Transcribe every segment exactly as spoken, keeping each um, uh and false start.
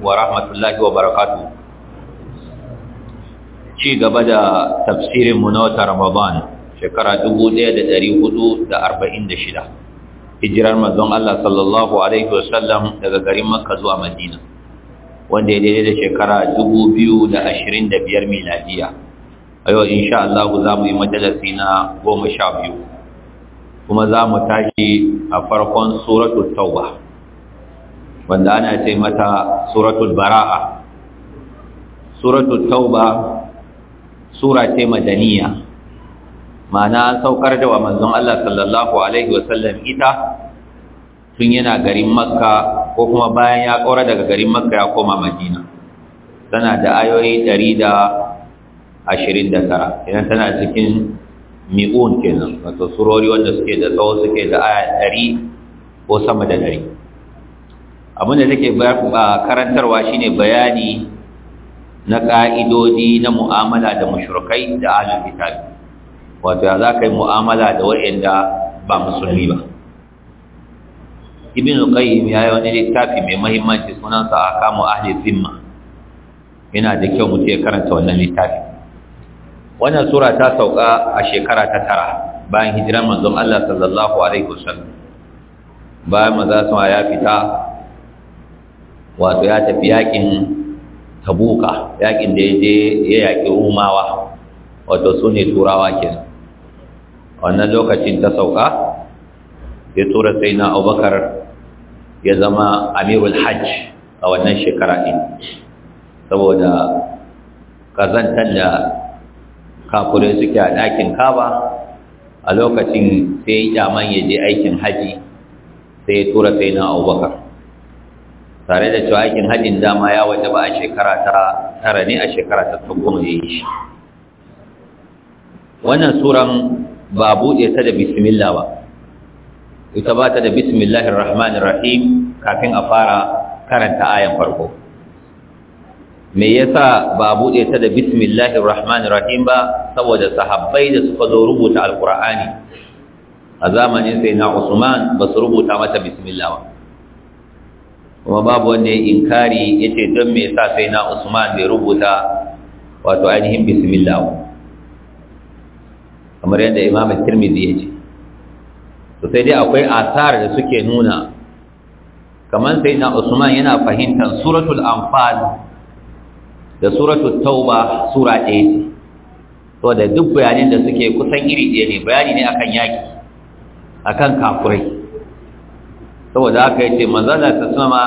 ورحمة الله وبركاته. ci gaba da tafsirin mu na wata Ramadan shekara dubu ɗaya da ɗari hudu da arba'in da shida hijirar manzon Allah sallallahu alaihi wasallam daga garin Makka zuwa Madina, wanda ya daidai da shekara dubu biyu da ashirin da biyar miladiya. A yau insha Allah za mu yi majalisi na goma sha biyu, kuma za mu tashi a farkon suratul Tauba, wanda ana ce mata suratul Bara'a. Suratul Tauba sura ce madaniya, ma'ana saukar da wa manzon Allah sallallahu alaihi wasallam ita tun yana garin Makka, ko kuma bayan ya ƙaura daga garin Makka ya koma Madina. Tana da ayoyi ɗari da ashirin da tara, idan tana cikin mi'un kenan, wato surori wanda suke da tsawo suke da aya ɗari ko sama da ɗari. Abin da take karantarwa shine bayani na ƙa'idodi na mu'amala da mushrikai da ahlul kitab, wato ya za ka yi mu'amala da waɗanda ba musulmi ba. Ibn al-Qayyim ya yi wani littafi mai mahimmanci sunansa Ahkamu Ahli Zimma. Yana da kyau mutum ya karanta wannan littafi. Wannan sura ta sauka a shekara ta tara bayan hijiran manzon Allah sallallahu alaihi wasallam. Bayan manzon ya fita, wato ya tafi yakin Tabuka, yakin da ya je ya yaki Rumawa, wato su ne Turawa kenan. Wannan lokacin ta sauka, ya tura sai na Abubakar ya zama Amirul Hajj a wannan shekara ɗin, saboda kazantar da kafirai suke a ɗakin Kaba. A lokacin sai ya kyaman ya je aikin haji, sai ya tura sai na Abubakar, tare da cewa aikin hajjin dama ya waje ba a shekara ta tara ne, a shekara ta goma ya yi shi. Wannan suran ba buɗe ta da bismillah ba, ita ba ta da bismillahir rahmanir rahim kafin a fara karanta ayan farko. Me yasa ba buɗe ta da bismillahir rahmanir rahim ba? Saboda sahabbai da suka zo rubuta alqur'ani a zamanin sayyidina Usman ba su rubuta mata bismillah ba, kuma babu wanda ya inkari ya ce don me yasa sai na Usman bai rubuta wato ainihin bismillah, kamar yadda Imam Tirmidhi ya ce. To sai dai akwai asar da suke nuna kamar sai na Usman yana fahimtar suratul Anfal da suratul Tauba sura ɗaya ce, to da duk bayanin da suke kusan iri ɗaya ne, bayani ne akan yaki, akan kafurai. Saboda haka yace manzala ta sama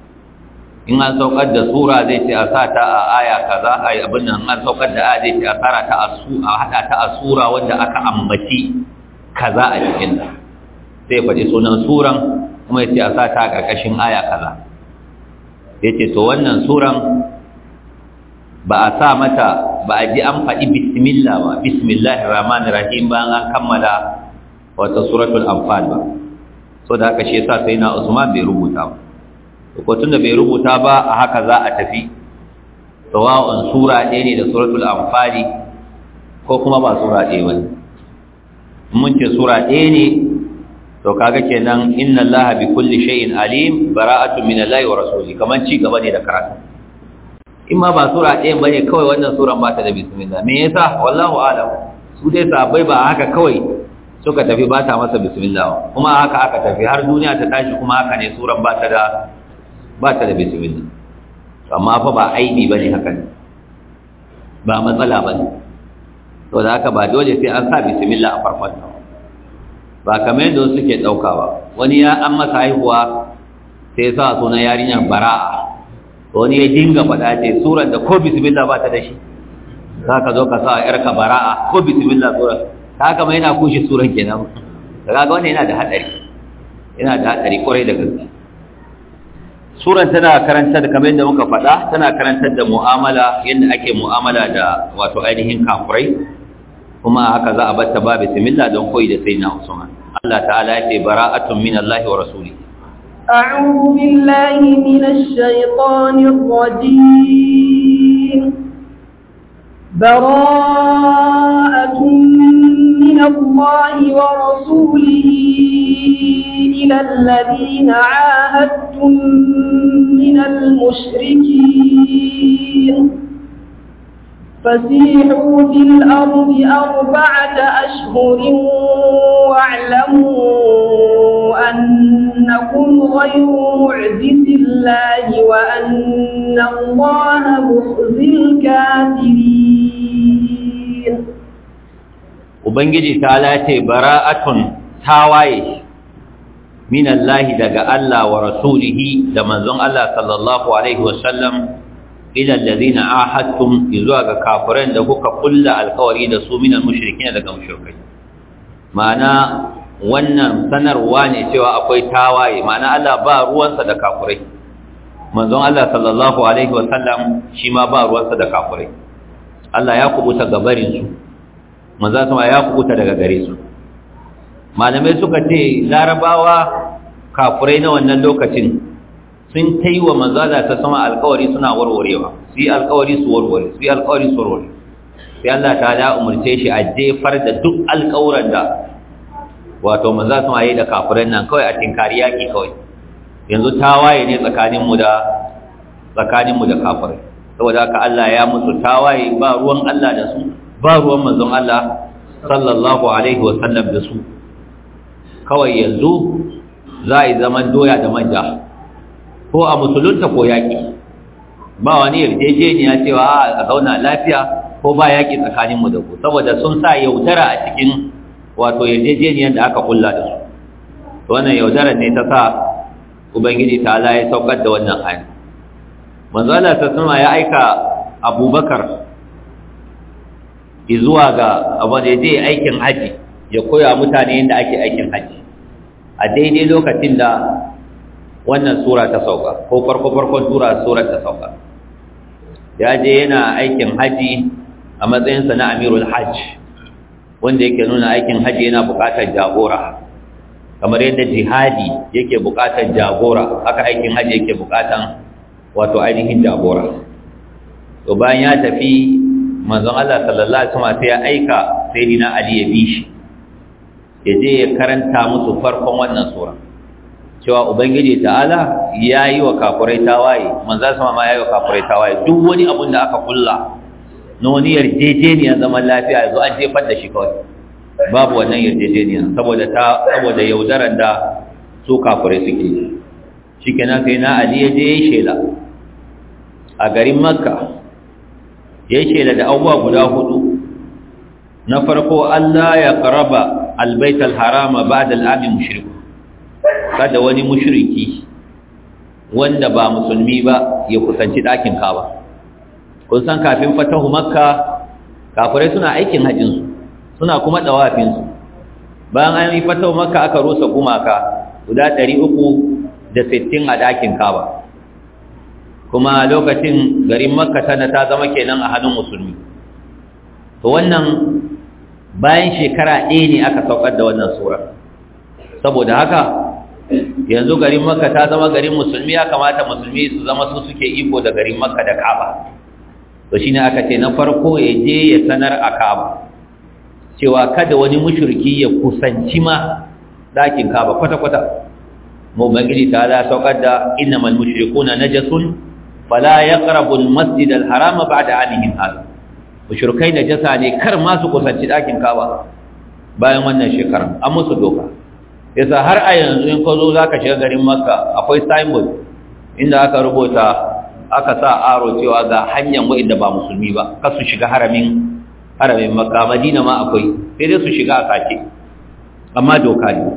in an saukar da sura zai ce a sa ta a aya kaza, ai abin nan an saukar da aya zai ce a tsara ta a su a hada ta a sura wanda aka ambaci kaza a cikin ta, sai faɗi sunan suran kuma yace a sa ta a ƙarƙashin aya kaza. Yace to wannan suran ba a sa mata, ba a ji an faɗi bismillah ba, bismillahir rahmanir rahim ba an kammala wata suratul Anfal ba. So da haka shi yasa sai na Usman bai rubuta ba. Ko tunda bai rubuta ba, a haka za a tafi, sawa'un sura ɗaya ne da suratul Anfal ko kuma ba sura ɗaya bane. Mun ce sura ɗaya ne, to kaga kenan inna Allaha bi kulli shay'in alim, bara'atun min Allahi wa rasuli, kaman ci gaba ne da karatu. In ma ba sura ɗaya bane, kawai wannan suran ba ta da bismillah. Me yasa? Wallahu a'lam. Su dai sahabbai ba haka kawai suka tafi ba ta masa bismillah, kuma haka aka tafi har duniya ta tashi, kuma haka ne suran ba ta da ba ta da bismillah. Amma fa ba aibi bane, haka ne ba matsala bane. To da haka ba dole sai an sa bismillah a farkon ta ba, kamar yadda suke dauka ba. Wani ya an masa haihuwa sai ya sa sunan yarinyar Bara'a, wani ya dinga faɗa ce suran da ko bismillah ba ta da shi, zaka zo ka sa yarka Bara'a ko bismillah suran, haka mai yana kushe suran kenan. Kaga wannan yana da hadari, yana da hadari kwarai da gaske. Suran tana karantar da, kamar yadda muka faɗa, tana karantar da mu'amala, yadda ake mu'amala da wato ainihin kafirai, kuma haka za a batta ba bismillah don koyi da sayyidina Usman. Allah ta'ala ya ce bara'atun min Allah wa rasuli. A'udhu billahi minash shaitanir rajim. Bara'atun min Allah wa rasulihi ila alladhina 'ahadtum عاهدتم من المشركين فسيحوا في الأرض أربعة أشهر واعلموا أنكم غير معجز الله وأن الله مخزي الكافرين. Ubangiji ta lace bara'atun tawaye min Allah daga Allah wa rasulihi da manzon Allah sallallahu alaihi wasallam ila alladhina ahadtum izuwa ga kafiran da kuka kulla alkawari da su minal mushrikin daga mushrikai. Ma'ana wannan sanarwa ne cewa akwai tawaye, ma'ana Allah ba ruwansa da kafirai, manzon Allah sallallahu alaihi wasallam shi ma ba ruwansa da kafirai. Allah ya kubuta gabarin su, manzon sama ya kubuta daga gare su. Malamai suka ce larabawa kafirai na wannan lokacin sun ta yi wa manzala ta sama alkawari suna warwarewa, su yi alkawari su warware, su yi alkawari su warware. Sai Allah ta da umarce shi a jefar da duk alkawuran da wato manzala sama yi da kafirai nan kawai a tinkari yaƙi kawai. Yanzu tawaye ne tsakaninmu da tsakaninmu da kafirai. Saboda haka Allah ya musu tawaye, ba ruwan Allah da su, ba ruwan manzon Allah sallallahu alaihi wa sallam da su. Kawai yanzu za a yi zaman doya da manja, ko a musulunta ko yaƙi, ba wani yarjejeniya cewa a zauna lafiya ko ba yaƙi tsakaninmu da ku, saboda sun sa yaudara a cikin wato yarjejeniyar da aka kulla da su. Wannan yaudarar ne ta sa Ubangiji ta ala ya saukar da wannan hali. Manzo Allah ta sama ya aika Abubakar zuwa ga abu da je aikin haji, ya koya mutane yadda ake aikin haji a daidai lokacin da wannan sura ta sauka, ko farko-farkon sura sura ta sauka. Ya je yana aikin haji a matsayinsa na amirul hajj, wanda yake nuna aikin haji yana buƙatar jagora, kamar yadda jihadi yake buƙatar jagora, haka aikin haji yake buƙatar wato ainihin jagora. To bayan ya tafi, manzon Allah sallallahu alaihi wasallam sai ya aika sayyidina Ali ya bi shi, ya je ya karanta musu farkon wannan sura, cewa ubangiji ta'ala ya yi wa kafirai tawaye, manzon sama ma ya yi wa kafirai tawaye. Duk wani abun da aka kulla na wani yarjejeniyar zaman lafiya yanzu an jefar da shi kawai, babu wannan yarjejeniya, saboda ta saboda yaudarar da su kafirai suke. Shikenan sai na Ali ya je ya shela a garin Makka, ya shela da abubuwa guda hudu. Na farko, Allah ya qaraba albayt alharama ba'da al'am mushrik, kada wani mushriki wanda ba musulmi ba ya kusanci dakin Kaaba. Kun san kafin fatahu Makka kafirai suna aikin hajjin su, suna kuma dawafin su. Bayan an yi fatahu Makka aka rusa gumaka guda ɗari uku da sittin a dakin Kaaba, kuma lokacin garin Makka tana ta zama kenan a hannun musulmi. To wannan bayan shekara ɗaya ne aka saukar da wannan sura. Saboda haka yanzu garin Makka ta zama garin musulmi, ya kamata musulmi su zama su suke iko da garin Makka da Kaaba. To shine aka ce na farko ya je ya sanar a Kaaba cewa kada wani mushriki ya kusanci ma dakin Kaaba kwata-kwata. Mu bangiji ta da saukar da innamal mushrikuna najasun fala yaqrabu al-masjid al-harama ba'da anihim hada. Mushrikai najasa ne, kar ma su kusanci dakin Kaaba bayan wannan shekaran. An musu doka. Yasa har a yanzu in ka zo zaka shiga garin Makka akwai signboard inda aka rubuta, aka sa aro cewa ga hanyar wa'inda ba musulmi ba kar su shiga haramin haramin Makka. Madina ma akwai, sai dai su shiga a sake, amma doka ne.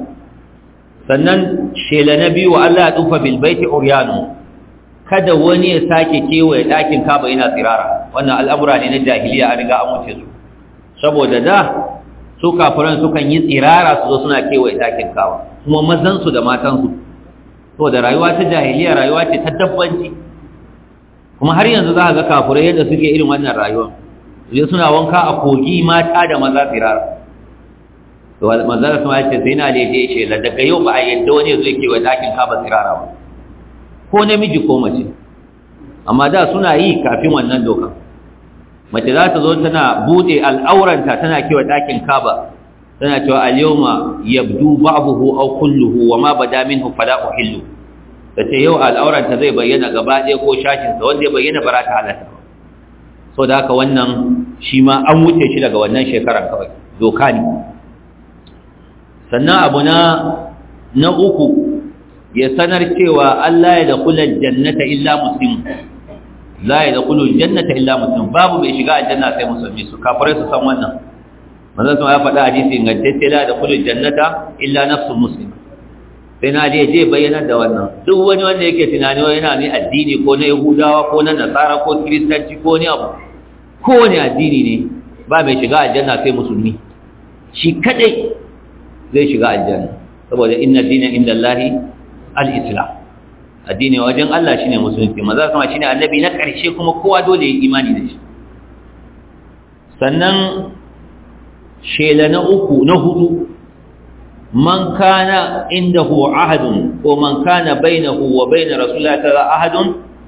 Sannan shela na biyu, Allah ya tufa bil baiti uryanu, kada wani ya sake kewaye ɗakin Kaaba yana tsirara. Wannan al'amura ne na jahiliya, an riga an wuce su. Saboda da su kafiran sukan yi tsirara su zo suna kewaye ɗakin Kaaba, kuma mazansu da matansu. Saboda rayuwa ta jahiliya rayuwa ce ta dabbanci, kuma har yanzu za ka ga kafirai yadda suke irin wannan rayuwa, su suna wanka a kogi mata da maza tsirara. To manzara sun ce sai na daidai ce la daga yau ba a yadda wani zai kewaye ɗakin Kaaba tsirara ba, ko namiji ko mace. Amma da suna yi kafin wannan doka. Mace za ta zo tana bude al'auranta tana kewaye ɗakin Kaaba, tana cewa al-yawma yabdu ba'dahu aw kulluhu wa ma bada minhu fala uhillu. ta ce yau al'auranta zai bayyana gaba ɗaya ko shashinsa wanda ya bayyana ba za ta halatta ba so da haka wannan shi ma an wuce shi daga wannan shekarar kawai doka ne sannan abu na na uku ya sanar cewa Allah ya dakula jannata illa muslim la ya dakulu jannata illa muslim babu mai shiga aljanna sai musulmi su kafirai su san wannan manzon sama ya faɗa hadisi ingantacce la ya dakulu jannata illa nafsul muslim sai na je je bayyana da wannan duk wani wanda yake tunani wani yana ne addini ko na yahudawa ko na nasara ko kiristanci ko ne abu ko ne addini ne ba mai shiga aljanna sai musulmi shi kadai zai shiga aljanna saboda inna dina inda Allahi al-islam addini wajen Allah shine musulunci maza kuma shine annabi na karshe kuma kowa dole ya imani da shi sannan shela na uku na hudu man kana indahu ahadun ko man kana bainahu wa bain rasulillahi ta'ala ahadun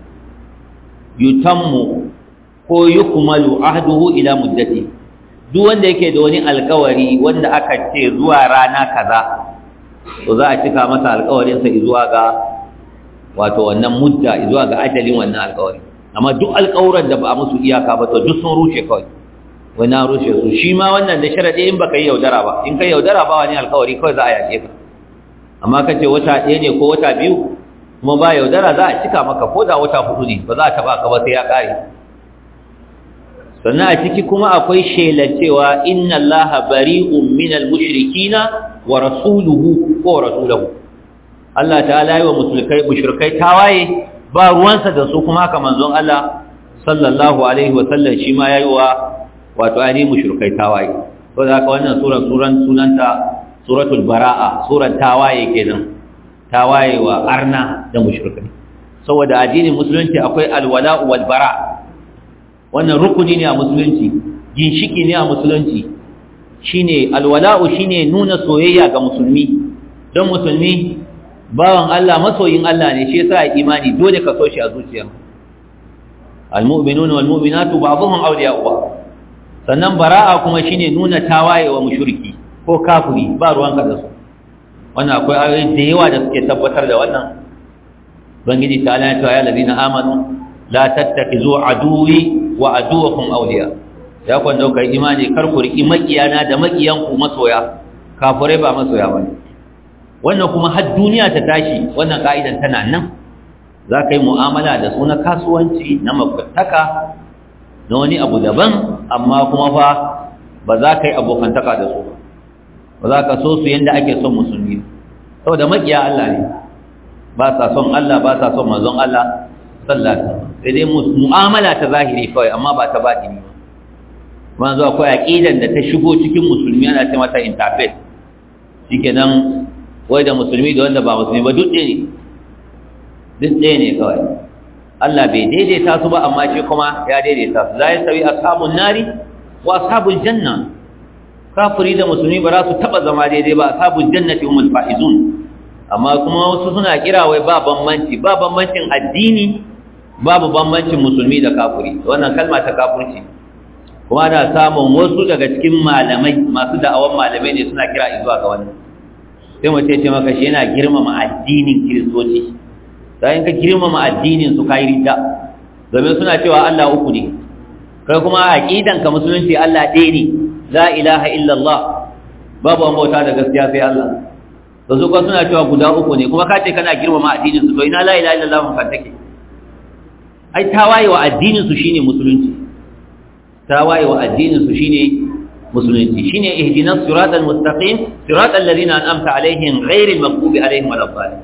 yutammu ko yukmalu ahduhu ila muddati duk wanda yake da wani alkawari wanda aka ce zuwa rana kaza to za a cika masa alkawarin sa zuwa ga wato wannan mudda zuwa ga ajalin wannan alkawari amma duk alkawuran da ba a musu iyaka ba to duk sun rushe kawai wani an rushe su shi ma wannan da sharadi in baka yi yaudara ba in kai yaudara ba wani alkawari kawai za a yake ka amma kace wata ɗaya ne ko wata biyu kuma ba yaudara za a cika maka ko da wata hudu ne ba za a taba ka ba sai ya kare sannan a ciki kuma akwai shelar cewa inna allaha bari'un minal mushrikina wa rasuluhu ko rasuluhu Allah ta'ala yi wa mushrikai mushrikai tawaye ba ruwansa da su kuma haka manzon Allah sallallahu alaihi wa sallam shi ma yayi wa wato ani mushrikai tawaye to da haka wannan sura suran sunanta suratul baraa suran tawaye kenan tawaye wa arna da mushrikai saboda addinin musulunci akwai alwala wal bara wannan rukuni ne a musulunci ginshiki ne a musulunci shine alwala'u shine nuna soyayya ga musulmi don musulmi bawan Allah masoyin Allah ne shi yasa imani dole ka so shi a zuciya almu'minuna walmu'minatu ba'dhum awliya'u ba'd sannan bara'a kuma shine nuna tawaye wa mushriki ko kafiri ba ruwanka da su wannan akwai ayoyi da yawa da suke tabbatar da wannan bangiji ta Allah ya ya ladina amanu la tattakhizu aduwi wa aduwakum awliya ya kun dauka imani kar ku riki makiyana da makiyan ku masoya kafirai ba masoya bane wannan kuma har duniya ta tashi wannan kaidan tana nan za ka yi mu'amala da su na kasuwanci na makwataka na wani abu daban amma kuma fa ba za ka yi abokantaka da su ba ba za ka so su yadda ake son musulmi saboda makiya Allah ne ba sa son Allah ba sa son manzon Allah sallallahu alaihi wasallam sai dai mu'amala ta zahiri kawai amma ba ta batini ba manzo akwai aqidan da ta shigo cikin musulmi ana ce mata interfaith shikenan wai da musulmi da wanda ba musulmi ba duk ɗaya ne duk ɗaya ne kawai Allah bai daidaita su ba amma shi kuma ya daidaita su la yasawi ashabun nari wa ashabul janna kafiri da musulmi ba za su taba zama daidai ba ashabul jannati humul faizun amma kuma wasu suna kira wai ba bambanci ba bambancin addini babu bambancin musulmi da kafiri wannan kalma ta kafirci kuma ana samun wasu daga cikin malamai masu da'awan malamai ne suna kira zuwa ga wannan sai mace ce maka shi yana girmama addinin kiristoci sai ka girmama addinin su kai ridda domin suna cewa Allah uku ne kai kuma aqidan ka musulunci Allah ɗaya ne la ilaha illallah babu an bauta da gaskiya sai Allah to su kuma suna cewa guda uku ne kuma ka ce kana girmama addinin su to ina la ilaha illallah mun ka take ai tawaye wa addinin su shine musulunci tawaye wa addinin su shine musulunci shine ihdinas siratal mustaqim siratal ladina an'amta alaihim ghairil maghdubi alaihim waladdallin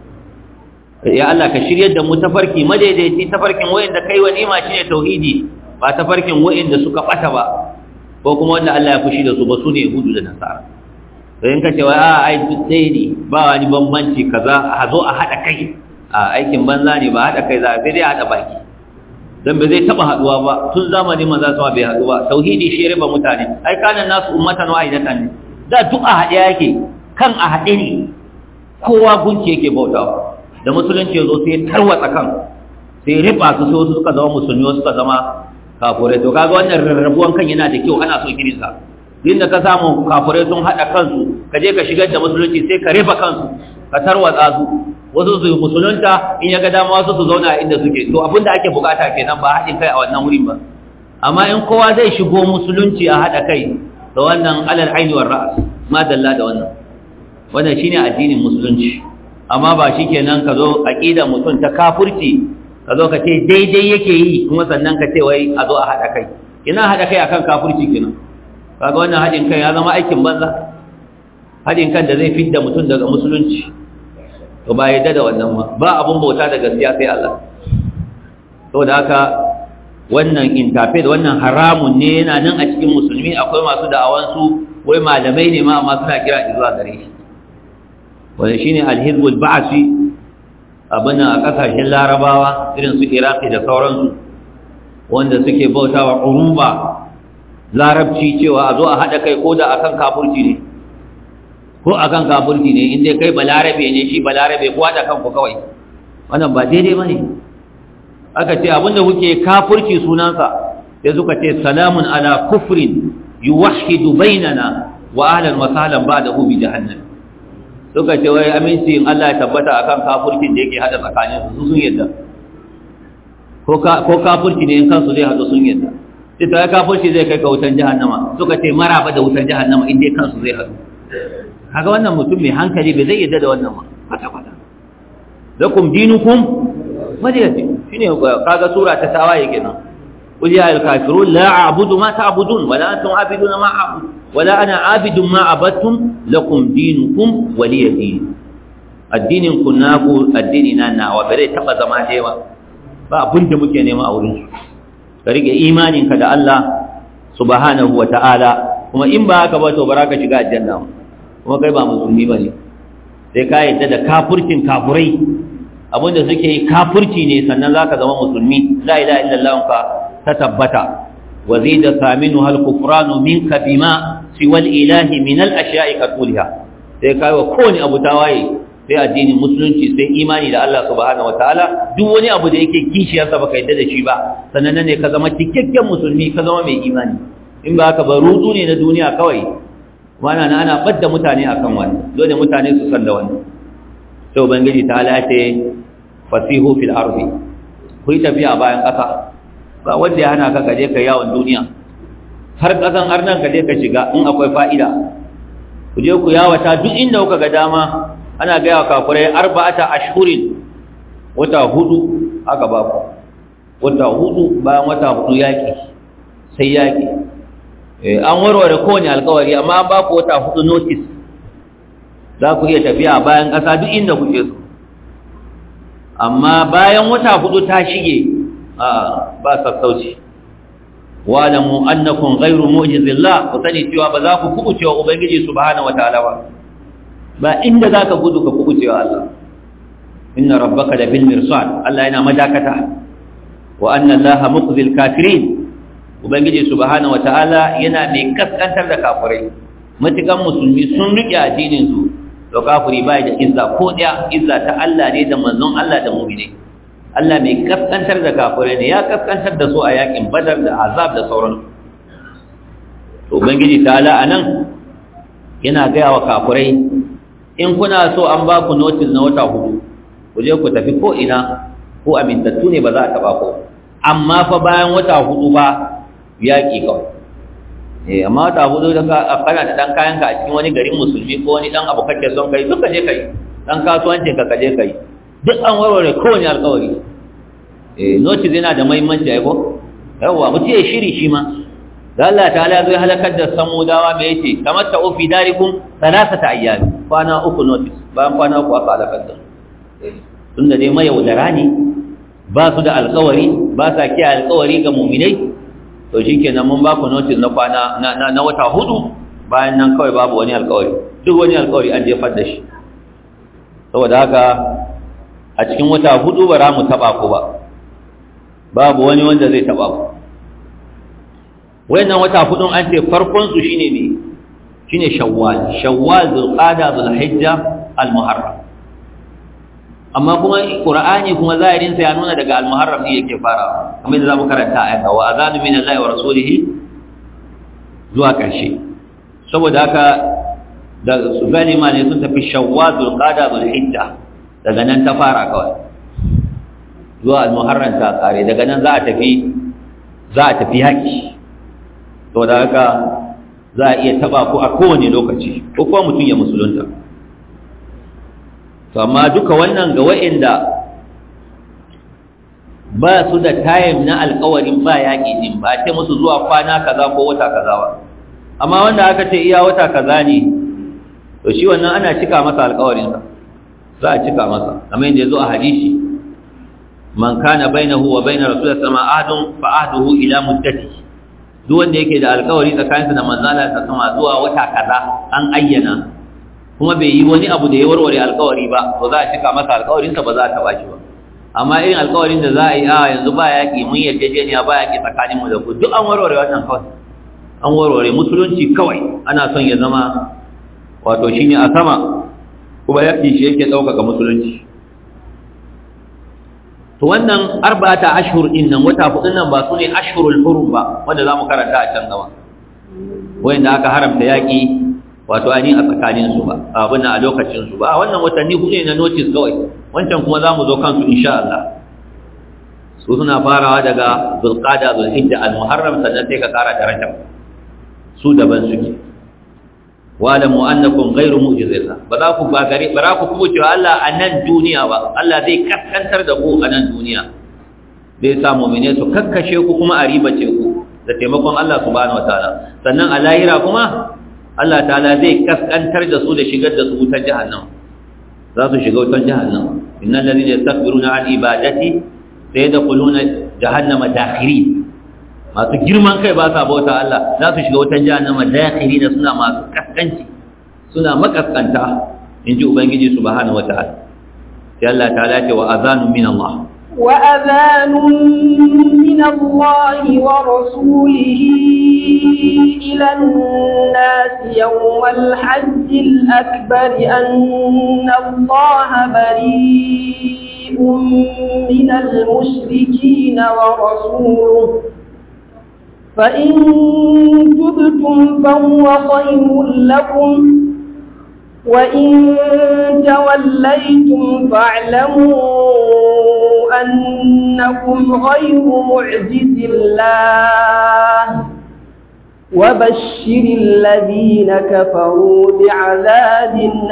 ya Allah ka shiryar da mu tafarki madaidaici tafarkin wayanda kai wa ni'ima shine tauhidi ba tafarkin wayanda suka bata ba ko kuma wanda Allah ya fushi da su ba su ne yahudu da nasara to in ka ce wai a ai duk dai ne ba wani bambanci kaza a zo a hada kai a aikin banza ne ba hada kai za a sai dai a hada baki dan ba zai taba haduwa ba tun zamani manzo sama bai haɗu ba tauhidi shi riba mutane ai kana nasu ummatan wahidatan ne da duk a haɗe yake kan a haɗe ne kowa gunki yake bautawa da musulunci yazo sai tarwatsa kan sai riba su sai suka zama musulmi wasu suka zama kafirai to kaga wannan rarrabuwan kan yana da kyau ana so kirin sa din da ka samu kafirai sun hada kansu ka je ka shigar da musulunci sai ka riba kansu ka tarwatsa su wasu su musulunta in ya ga dama wasu su zauna inda suke to abinda ake bukata kenan ba haɗin kai a wannan wurin ba amma in kowa zai shigo musulunci a haɗa kai da wannan alal aini war ra's ma dalla da wannan wannan shine addinin musulunci amma ba shikenan ka zo aqida mutum ta kafirci ka zo ka ce daidai yake yi kuma sannan ka ce wai a zo a haɗa kai ina haɗa kai akan kafirci kenan kaga wannan haɗin kai ya zama aikin banza haɗin kan da zai fidda mutum daga musulunci to ba yadda da wannan ba ba abun bauta da gaskiya sai Allah saboda haka wannan intafe da wannan haramun ne yana nan a cikin musulmi akwai masu da'awansu wai malamai ne ma amma suna kira zuwa gare shi wanda shine al-hizbul ba'si abin a kasashen larabawa irin su iraki da sauransu wanda suke bautawa uruba larabci cewa a zo a haɗa kai ko da akan kafurci ne ko akan kafurci ne inda kai balarabe ne shi balarabe ko haɗa kanku kawai wannan ba daidai ba ne aka ce abinda kuke kafurci sunansa sai suka ce salamun ala kufrin yuwahhidu bainana wa ahlan wa sahlan ba'dahu bi jahannam suka ce wai aminci in Allah ya tabbata akan kafurcin da yake hada tsakanin su sun yadda ko ka ko kafurci ne in kansu zai hado sun yadda sai ta kafurci zai kai ka wutan jahannama suka ce maraba da wutan jahannama in dai kansu zai hado kaga wannan mutum mai hankali bai zai yadda da wannan ba kwata kwata lakum dinukum waliyati shine kaga sura ta tawaye kenan qul ya al-kafirun la a'budu ma ta'budun wa la antum a'buduna ma a'budu wa la ana a'budu ma abattum lakum dinukum waliyati addinin ku naku addinina nawa bare taba zama dewa ba abin da muke nema a wurin su ka rike imaninka da Allah subhanahu wa ta'ala kuma in ba haka ba to baraka shiga aljanna kuma kai ba musulmi bane sai ka yadda da kafircin kafurai abinda suke yi kafirci ne sannan zaka zama musulmi la ilaha illallah ka ta tabbata wazida saminu hal kufranu minka bima siwal ilahi min al ashiya'i qatulha sai kai wa koni abu tawaye sai addinin musulunci sai imani da Allah subhanahu wataala duk wani abu da yake kishiyar sa baka yadda da shi ba sannan ne ka zama cikakken musulmi ka zama mai imani in ba haka ba rudu ne na duniya kawai wannan ana badda mutane akan wannan dole mutane su san da wannan sai ubangiji ta halace fasihu fil ardi ku yi tafiya bayan ƙasa ba wanda ya hana ka kaje ka yawon duniya har ƙasan arnan kaje ka shiga in akwai fa'ida ku je ku yawata duk inda kuka ga dama ana ga yawa kafurai arba'ata ashhurin wata hudu aka ba ku wata hudu bayan wata hudu yaki sai yaki eh an warware kowane alƙawari amma an ba ku wata hudu notice za ku iya tafiya bayan ƙasa duk inda kuke so amma bayan wata hudu ta shige a ba sassauci wa'lamu annakum ghayru mu'jizillah ku sani cewa ba za ku kubuce wa ubangiji subhanahu wataala ba ba inda zaka gudu ka kubuce wa Allah inna rabbaka labil mirsad Allah yana madakata wa anna allaha mukhzil kafirin ubangiji subhanahu wataala yana mai kaskantar da kafirai matukan musulmi sun rike addinin su to kafiri bai da izza ko daya izza ta Allah ne da manzon Allah da mu'mini Allah mai kaskantar da kafirai ne ya kaskantar da su a yakin Badar da Azab da sauran to ubangiji ta'ala anan yana ga wa kafirai in kuna so an ba ku notice na wata hudu ku je ku tafi ko ina ko amintattu ne ba za a taba ko amma fa bayan wata hudu ba yaki kawai eh amma ta hudu da kana da dan kayanka a cikin wani garin musulmi ko wani dan abu kake son kai duk kaje kai dan kasuwancin ka kaje kai duk an warware kowane alƙawari eh notice yana da muhimmanci ai ko yawa mutum ya shiri shi ma da Allah ta'ala zai halakar da samudawa me yace tamatta fi darikum thalathata ayyam kwana uku notice bayan kwana uku aka halakar da tunda dai mai yaudara ne ba su da alƙawari ba sa kiyaye alƙawari ga mu'minai to shikenan mun ba ku notice na kwana na na wata hudu bayan nan kawai babu wani alƙawari duk wani alƙawari an jefar da shi saboda haka a cikin wata hudu ba za mu taba ku ba babu wani wanda zai taba ku wayannan wata hudun an ce farkon su shine ne shine shawwal shawwal zulqa'da zulhijja almuharram amma kuma qur'ani kuma zahirin sa ya nuna daga almuharram ne yake farawa kamar da zamu karanta a ayata wa azanu minallahi wa rasulihi zuwa karshe saboda haka da su gani ma ne sun tafi shawwal zulqa'da zulhijja daga nan ta fara kawai zuwa al-muharram ta kare daga nan za a tafi za a tafi haƙi to da haka za a iya taba ku a kowane lokaci ko kuma mutum ya musulunta to amma duka wannan ga wa'inda ba su da time na alƙawarin ba yaƙi din ba ce musu zuwa kwana kaza ko wata kaza ba amma wanda aka ce iya wata kaza ne to shi wannan ana cika masa alƙawarinsa za a cika masa kamar yadda ya zo a hadisi man kana bainahu wa bainar rasulullahi sallallahu alaihi wasallam ahdun fa ahduhu ila muddati duk wanda yake da alƙawari tsakaninsa da manzo Allah ta sama zuwa wata kaza an ayyana kuma bai yi wani abu da ya warware alƙawari ba to za a cika masa alƙawarinsa ba za a taba shi ba amma irin alƙawarin da za a yi a yanzu ba yaƙi mun yarjejeniya ba yaƙi tsakaninmu da ku duk an warware wannan kawai an warware musulunci kawai ana son ya zama wato shine a sama kuma yaƙi shi yake ɗaukaka musulunci to wannan arba'ata ashhur din nan wata hudun nan ba su ne ashhurul hurum ba wanda zamu karanta a can gaba wanda aka haramta yaƙi wato ani a tsakanin su ba abin a lokacin su ba wannan watanni hudu ne na notice kawai wancan kuma zamu zo kansu insha Allah su suna farawa daga zulqa'da zulhijja al-muharram sannan sai ka kara da rajab su daban suke wa'lamu annakum ghayru mu'jizillah ba za ku ba gare ba za ku kubuce Allah a nan duniya ba Allah zai kaskantar da ku a nan duniya zai sa mu'mine su kakkashe ku kuma a ribace ku da taimakon Allah subhanahu wataala sannan a lahira kuma Allah ta'ala zai kaskantar da su da shigar da su wutar jahannam za su shiga wutar jahannam innal ladhina yastakbiruna an ibadati sayadkhuluna jahannama dakhirin masu girman kai ba sa bauta Allah za su shiga wutar jahannama dakhiri da suna masu kaskanci suna makaskanta inji ubangiji subhanahu wataala sai Allah ta'ala ce wa azanun min Allah wa azanun min Allah wa rasulihi ila an-nas yawm al-hajj al-akbar anna Allah bari'un min al-mushrikeen wa rasuluhu فإن تبتم فهو خير لكم وإن توليتم فاعلموا أنكم غير معجز الله وبشر الذين كفروا بعذاب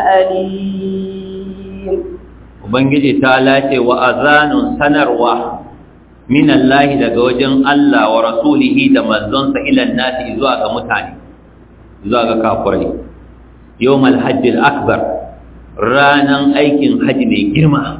أليم وبنجي تعالى وأذان سنروى min Allah daga wajen Allah wa rasulihi da manzonsa ila nasi zuwa ga mutane zuwa ga kafirai yawmal hajj al-akbar ranan aikin haji mai girma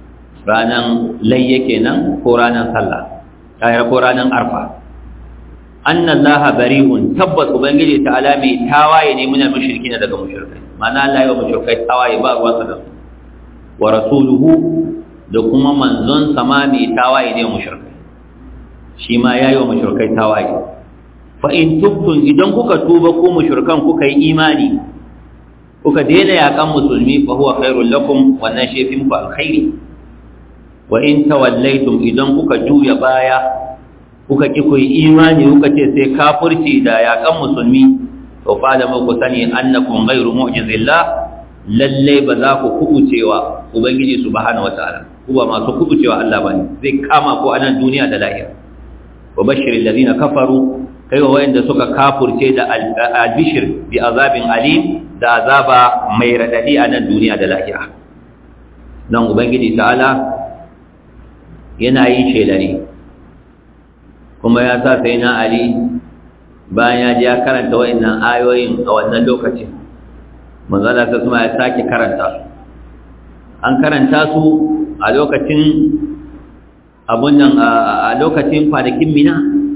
ranan layya kenan ko ranan sallah tayar ko ranan arfa anna Allah bari'un tabbas ubangiji ta'ala mai tawaye ne muna mushrikin daga mushrikai ma'ana Allah ya mushrikai tawaye ba ruwa da su wa rasuluhu da kuma manzon sama mai tawaye ne mushrikai shi ma yayi wa mushrikai tawaye fa in tubtum idan kuka tuba ko mushrikan kuka yi imani kuka daina yakan musulmi fa huwa khairul lakum wannan shi fi muku alkhairi wa in tawallaytum idan kuka juya baya kuka ki ku yi imani kuka ce sai kafirci da yakan musulmi to fa da muku sani annakum ghairu mu'jizillah lalle ba za ku kubucewa ubangiji subhanahu wataala ku ba masu kubucewa Allah bane zai kama ku a nan duniya da lahira wa bashiril ladina kafaru kai wa wanda suka kafurce da albishir bi azabin alim da azaba mai radadi a nan duniya da lahira dan ubangiji ta'ala yana yin shelari kuma ya sa sai na ali bayan ya ji ya karanta wa'annan ayoyin a wannan lokacin manzala ta kuma ya sake karanta su an karanta su a lokacin abun nan a lokacin kwanakin mina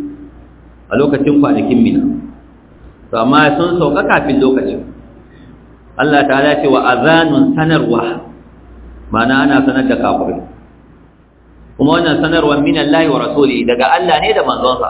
a lokacin kwanakin mina to amma sun sauka kafin lokacin Allah ta'ala ce wa azanun sanarwa ma'ana ana sanar da kafirai kuma wannan sanarwar min Allah wa rasuli daga Allah ne da manzonsa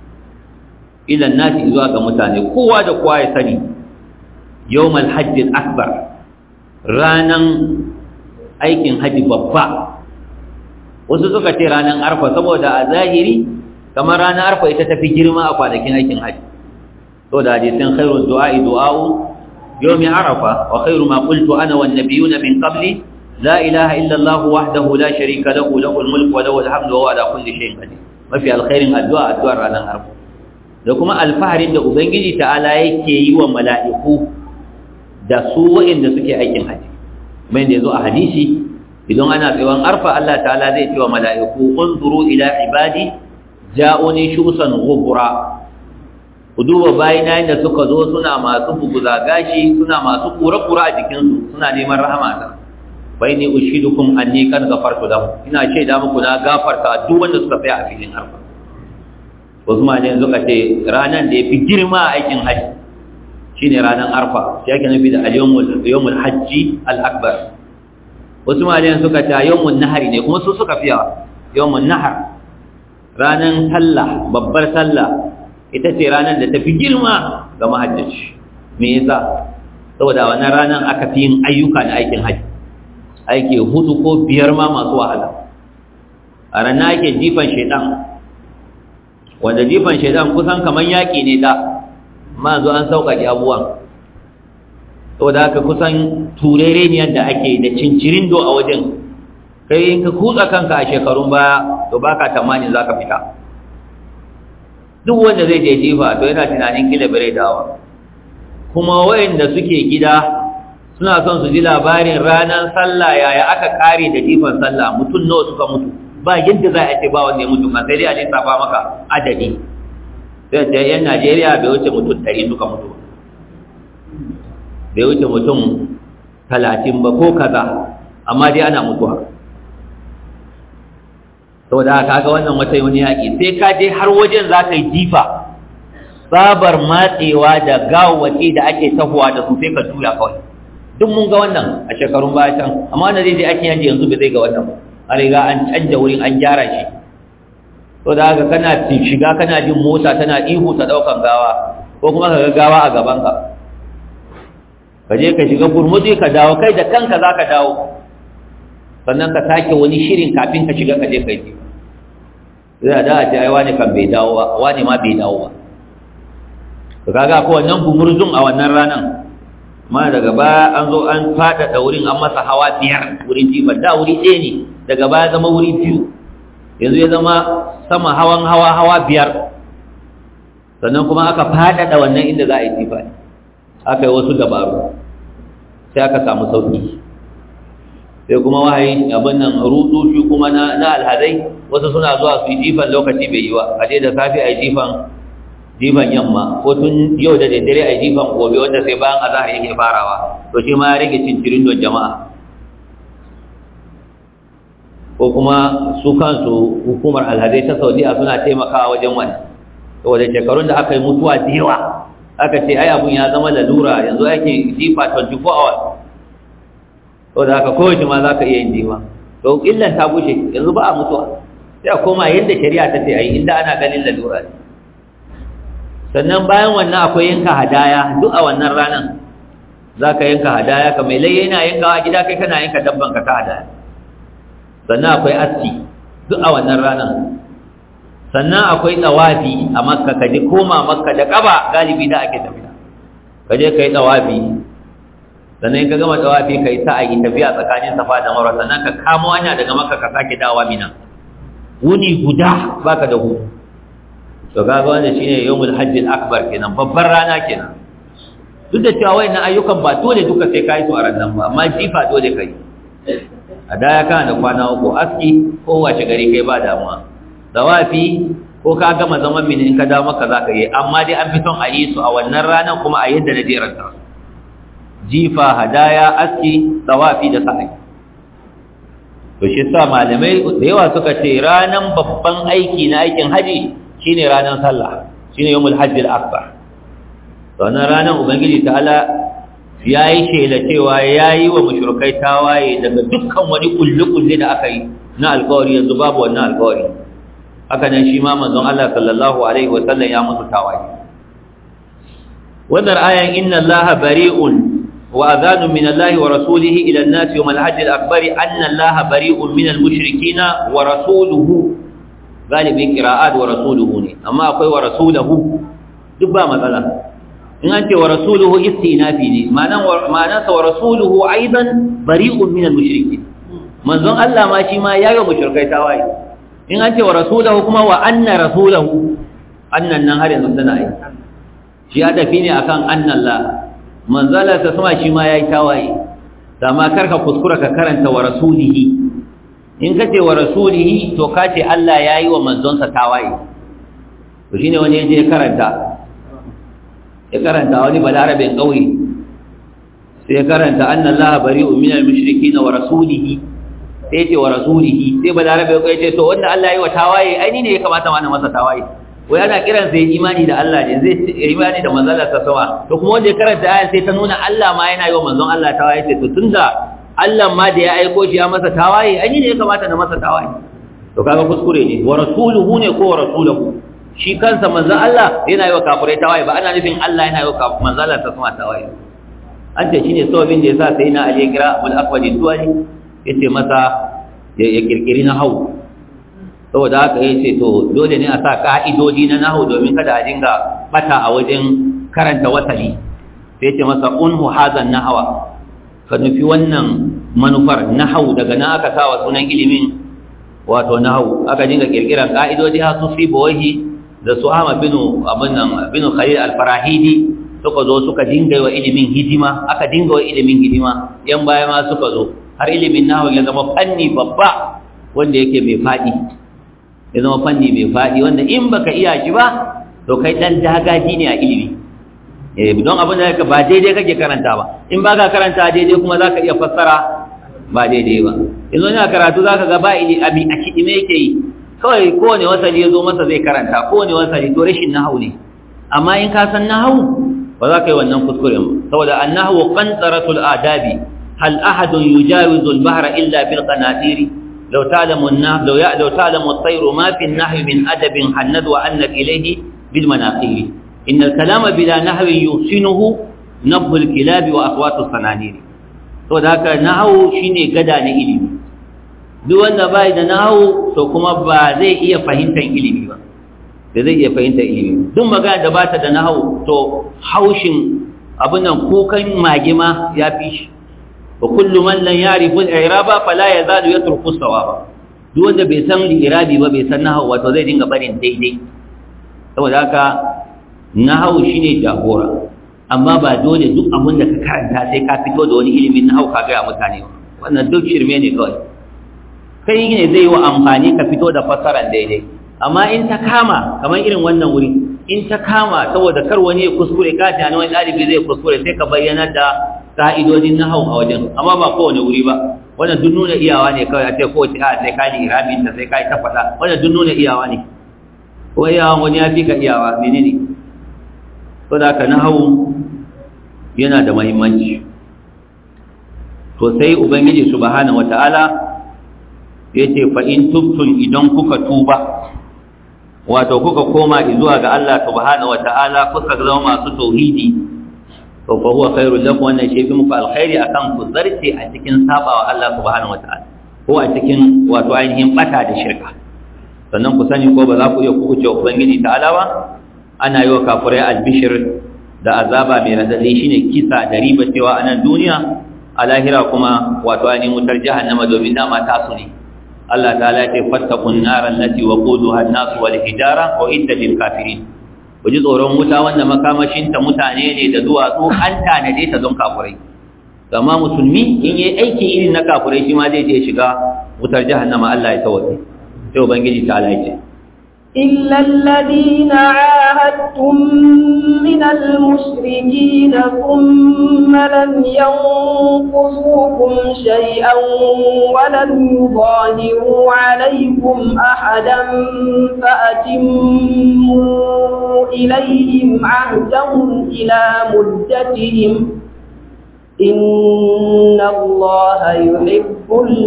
ila nasi zuwa ga mutane kowa da kowa ya sani yawmal hajj al-akbar ranan aikin haji babba wasu suka ce ranan arfa saboda a zahiri kamar ranar arfa ita tafi girma a kwanakin aikin haji to da hadisin khairul du'a du'a'u yawmi arafa wa khairu ma qultu ana wan nabiyuna min qabli la ilaha illa Allah wahdahu la sharika lahu lahul mulku wa lahul hamdu wa huwa ala kulli shay'in qadir mafi alkhairin addu'a addu'ar ranar arfa da kuma alfaharin da ubangiji ta'ala yake yi wa mala'iku da su waɗanda suke aikin haji mai da yazo a hadisi idan ana tsayuwan arfa Allah ta'ala zai ce wa mala'iku unzuru ila ibadi ja'uni shusan ghubra ku duba bayina da suka zo suna masu buguza gashi suna masu kura-kura a jikinsu suna neman rahama ta bai ne ushidukum anni kan gafartu lahu ina shaida muku na gafarta duk wanda suka tsaya a filin arfa wasu ma ne suka ce ranar da ya fi girma a aikin hajji shine ranar arfa shi ake nufi da al-yawmul hajji al-akbar wasu ma ne suka ce yawmun nahari ne kuma su suka fiya yawmun nahar ranar sallah babbar sallah ita ce ranar da ta fi girma ga mahajjaci me yasa saboda wannan ranar aka fi yin ayyuka na aikin hajji aiki hudu ko biyar ma masu wahala a ranar ake jifan shaidan wanda jifan shaidan kusan kamar yaƙi ne da ma zo an sauƙaƙe abubuwan saboda haka kusan turere ne yadda ake da cincirindo a wajen kai in ka kutsa kanka a shekarun baya to baka tamanin za ka fita duk wanda zai je jifa to yana tunanin kila bare dawa kuma wayanda suke gida suna son su ji labarin ranar sallah yaya aka kare da jifan sallah mutum nawa suka mutu ba yadda za a ce ba wanda ya mutu kan sai dai a lissafa maka adadi sai ta yan Najeriya bai wuce mutum ɗari suka mutu bai wuce mutum talatin ba ko kaza amma dai ana mutuwa saboda haka ga wannan wata wani yaƙi sai ka je har wajen za ka yi jifa sabar matsewa da gawawwaci da ake tahowa da su sai ka juya kawai duk mun ga wannan a shekarun baya can amma wanda zai je ake yanzu yanzu bai zai ga wannan ba a riga an canja wurin an gyara shi to da haka kana shiga kana jin mota tana ihu ta daukan gawa ko kuma ka ga gawa a gaban ka ka je ka shiga gurmudi ka dawo kai da kanka za ka dawo sannan ka sake wani shirin kafin ka shiga ka je kai ji zai da a ce ai wani kan bai dawo ba wani ma bai dawo ba to kaga ko wannan gumurzun a wannan ranan ma daga baya an zo an faɗaɗa wurin an masa hawa biyar wurin jifar da wuri ɗaya ne daga baya zama wuri biyu yanzu ya zama sama hawan hawa hawa biyar sannan kuma aka faɗaɗa wannan inda za a yi jifa aka yi wasu dabaru sai aka samu sauƙi sai kuma wahayi abin nan rudu shi kuma na alhazai wasu suna zuwa su yi jifan lokaci bai yi wa a je da safe a yi jifan jifan yamma ko tun yau da daddare a jifan gobe wanda sai bayan azahar yake farawa to shi ma ya rage cincirin don jama'a ko kuma su kansu hukumar alhazai ta saudiya suna taimakawa wajen wani saboda shekarun da aka yi mutuwa da yawa aka ce ai abun ya zama lalura yanzu ake jifa twenty-four hours saboda haka kowace ma za ka iya yin jifa to illan ta bushe yanzu ba a mutuwa sai a koma yadda shari'a ta ce a yi inda ana ganin lalura ne sannan bayan wannan akwai yanka hadaya duk a wannan ranar za ka yanka hadaya ka mai laye yana yankawa gida kai kana yanka dabban ka ta hadaya sannan akwai aski duk a wannan ranar sannan akwai tsawafi a makka ka je koma makka da kaba galibi da ake tafiya ka je ka yi tsawafi sannan ka gama tsawafi ka yi sa'ayi tafiya tsakanin safa da marwa sannan ka kamo hanya daga makka ka sake dawa mina wuni guda baka da hutu to kaga wannan shine yawmul hajj al-akbar kenan babbar rana kenan duk da cewa wayannan ayyukan ba dole duka sai kai su a ranar ba amma jifa dole kai a daya kana da kwana uku aski ko wace gari kai ba damuwa dawafi ko ka gama zaman mini in ka dawo maka zaka yi amma dai an fi son a yi su a wannan ranar kuma a yadda na jeranta jifa hadaya aski dawafi da sa'i to shi sa malamai da yawa suka ce ranan babban aiki na aikin haji shine ranar sallah shine yawmul hajj al-akbar to wannan ranar ubangiji ta'ala yayi shela cewa yayi wa mushrikai tawaye daga dukkan wani kullu-kullu da aka yi na alƙawari yanzu babu wannan alƙawari haka nan shi ma manzon Allah sallallahu alaihi wasallam ya musu tawaye wannan ayan inna allaha bari'un wa adhanu min allahi wa rasulihi ila an-nasi yawm al-hajj al-akbar anna allaha bari'un min al-mushrikeena wa rasuluhu galibin qira'at wa rasuluhu ne amma akwai wa rasuluhu duk ba matsala in an ce wa rasuluhu istinafi ne ma'anan ma'anan sa wa rasuluhu aidan bari'un min al-mushrikeen manzon Allah ma shi ma ya ga mushrikai tawaye in an ce wa rasulahu kuma wa anna rasulahu annan nan har yanzu tana yi shi ya tafi ne akan annallah manzala ta sama shi ma yayi tawaye dama karka kuskura ka karanta wa rasulihi in kace wa rasulihi to kace Allah yayi wa manzonsa tawaye to shine wani yaje karanta ya karanta wani balarabin kauye sai ya karanta annallaha bari'un minal mushrikeen wa rasulihi sai ce wa rasulihi sai balarabe ya ce to wanda Allah yayi wa tawaye ai ni ne ya kamata ma na masa tawaye wai ana kiran sai imani da Allah ne zai imani da manzon Allah ta sama to kuma wanda ya karanta ayan sai ta nuna Allah ma yana yi wa manzon Allah tawaye sai to tunda Allah ma da ya aiko shi ya masa tawaye ai ne ya kamata na masa tawaye to kaga kuskure ne wa rasuluhu ne ko wa rasuluhu shi kansa manzon Allah yana yi wa kafirai tawaye ba ana nufin Allah yana yi wa manzon Allah ta sama tawaye an ce shine sababin da yasa sai na Ali kira Abul Aqwad Duwali yace masa ya kirkiri na hau saboda haka yace to dole ne a sa ka'idodi na nahwu domin kada a dinga bata a wajen karanta wasali sai yace masa unhu hazan nahwa ka nufi wannan manufar nahwu daga nan aka sa wa sunan ilimin wato nahwu aka dinga kirkiran ka'idodi ha su fi bawahi da suhama bin abun nan bin Khalil al-Farahidi suka zo suka dinga wa ilimin hidima aka dinga wa ilimin hidima yan baya ma suka zo har ilimin nahwu ya zama fanni babba wanda yake mai fadi ya zama fanni mai fadi wanda in baka iya shi ba to kai dan dagaji ne a ilimi eh don abin da ba daidai kake karanta ba in baka karanta daidai kuma zaka iya fassara ba daidai ba yanzu ina karatu zaka ga ba ili abi a kidime yake yi kawai kowane wasali ya zo masa zai karanta kowane wasali to rashin nahwu ne amma in ka san nahwu ba za ka yi wannan kuskuren saboda annahu qantaratul adabi hal ahadun yujawizu al-bahra illa bil qanatir law ta'lamu an-nah law ya law ta'lamu at-tayru ma fi an-nahwi min adabin hannad wa annat ilayhi bil manaqir inna al-kalama bila nahwi yusinuhu nabhu al-kilab wa aswatu as-sananir saboda haka nahwu shine gada na ilimi duk wanda bai da nahwu to kuma ba zai iya fahimtar ilimi ba da zai iya fahimtar ilimi duk magana da bata da nahwu to haushin abin nan kukan magima ya fi shi wa kullu man lam ya'rifu al-i'raba fala yazalu yatruku as-sawaba duk wanda bai san al-i'rabi ba bai san nahwu wato zai dinga barin daidai saboda haka nahwu shine jagora amma ba dole duk abin da ka karanta sai ka fito da wani ilimin nahwu ka ga mutane wannan duk shirme ne kawai kai ne zai yi wa amfani ka fito da fassarar daidai amma in ta kama kamar irin wannan wuri in ta kama saboda kar wani ya kuskure ka tana wani dalibi zai kuskure sai ka bayyana da ka'idodin nahwu a wajen amma ba kowane wuri ba wannan duk nuna iyawa ne kawai a ce ko ta sai ka ni irabin ta sai ka ta fada wannan duk nuna iyawa ne ko iyawa wani ya fi ka iyawa menene to da ka nahwu yana da muhimmanci to sai ubangiji subhanahu wataala yace fa in tubtum idan kuka tuba wato kuka koma zuwa ga Allah subhanahu wataala kuka zama masu tauhidi to fa huwa khairul lakum wannan shi fi muku alkhairi akan ku zarce a cikin sabawa Allah subhanahu wataala ko a cikin wato ainihin bata da shirka sannan ku sani ko ba za ku iya kuce ubangiji ta'ala ba ana yi wa kafirai albishir da azaba mai radadi shine kisa da riba cewa a nan duniya a lahira kuma wato ainihin wutar jahannama domin dama ta su ne Allah ta'ala ce fattaqun nar allati waquduha an-nas wal hijara wa idda lil kafirin waje tsoron wuta wanda makamashin ta mutane ne da duwatsu an tanade ta don kafirai amma musulmi in yayi aiki irin na kafirai shi ma zai je shiga wutar jahannama Allah ya tawaye sai ubangiji ta'ala ya ce إلا الذين عاهدتم من المشركين ثم لم ينقصوكم شيئا ولم يظاهروا عليكم أحدا فأتموا إليهم عهدهم إلى مدتهم إن الله يحب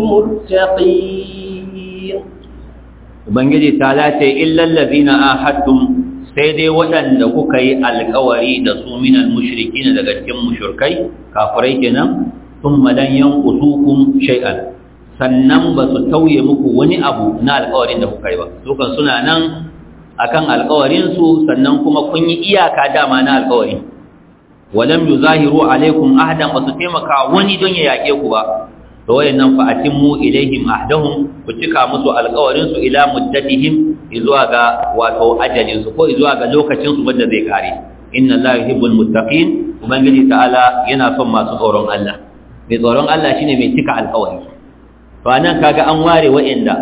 المتقين ubangiji ta lace illal ladina ahadtum sai dai waɗanda kuka yi alƙawari da su minal mushrikin daga cikin mushrikai kafirai kenan thumma lan yanqusukum shay'an sannan ba su tauye muku wani abu na alƙawarin da kuka yi ba su kan suna nan akan alƙawarin su sannan kuma kun yi iyaka dama na alƙawari walam yuzahiru alaikum ahadan ba su taimaka wani don ya yaƙe ku ba to wayannan fa atimmu ilaihim ahdahum ku cika musu alƙawarin su ila muddatihim zuwa ga wato ajalin su ko zuwa ga lokacin su wanda zai kare inna allaha yuhibbul muttaqin ubangiji ta'ala yana son masu tsoron Allah mai tsoron Allah shine mai cika alƙawari to anan kaga an ware wayanda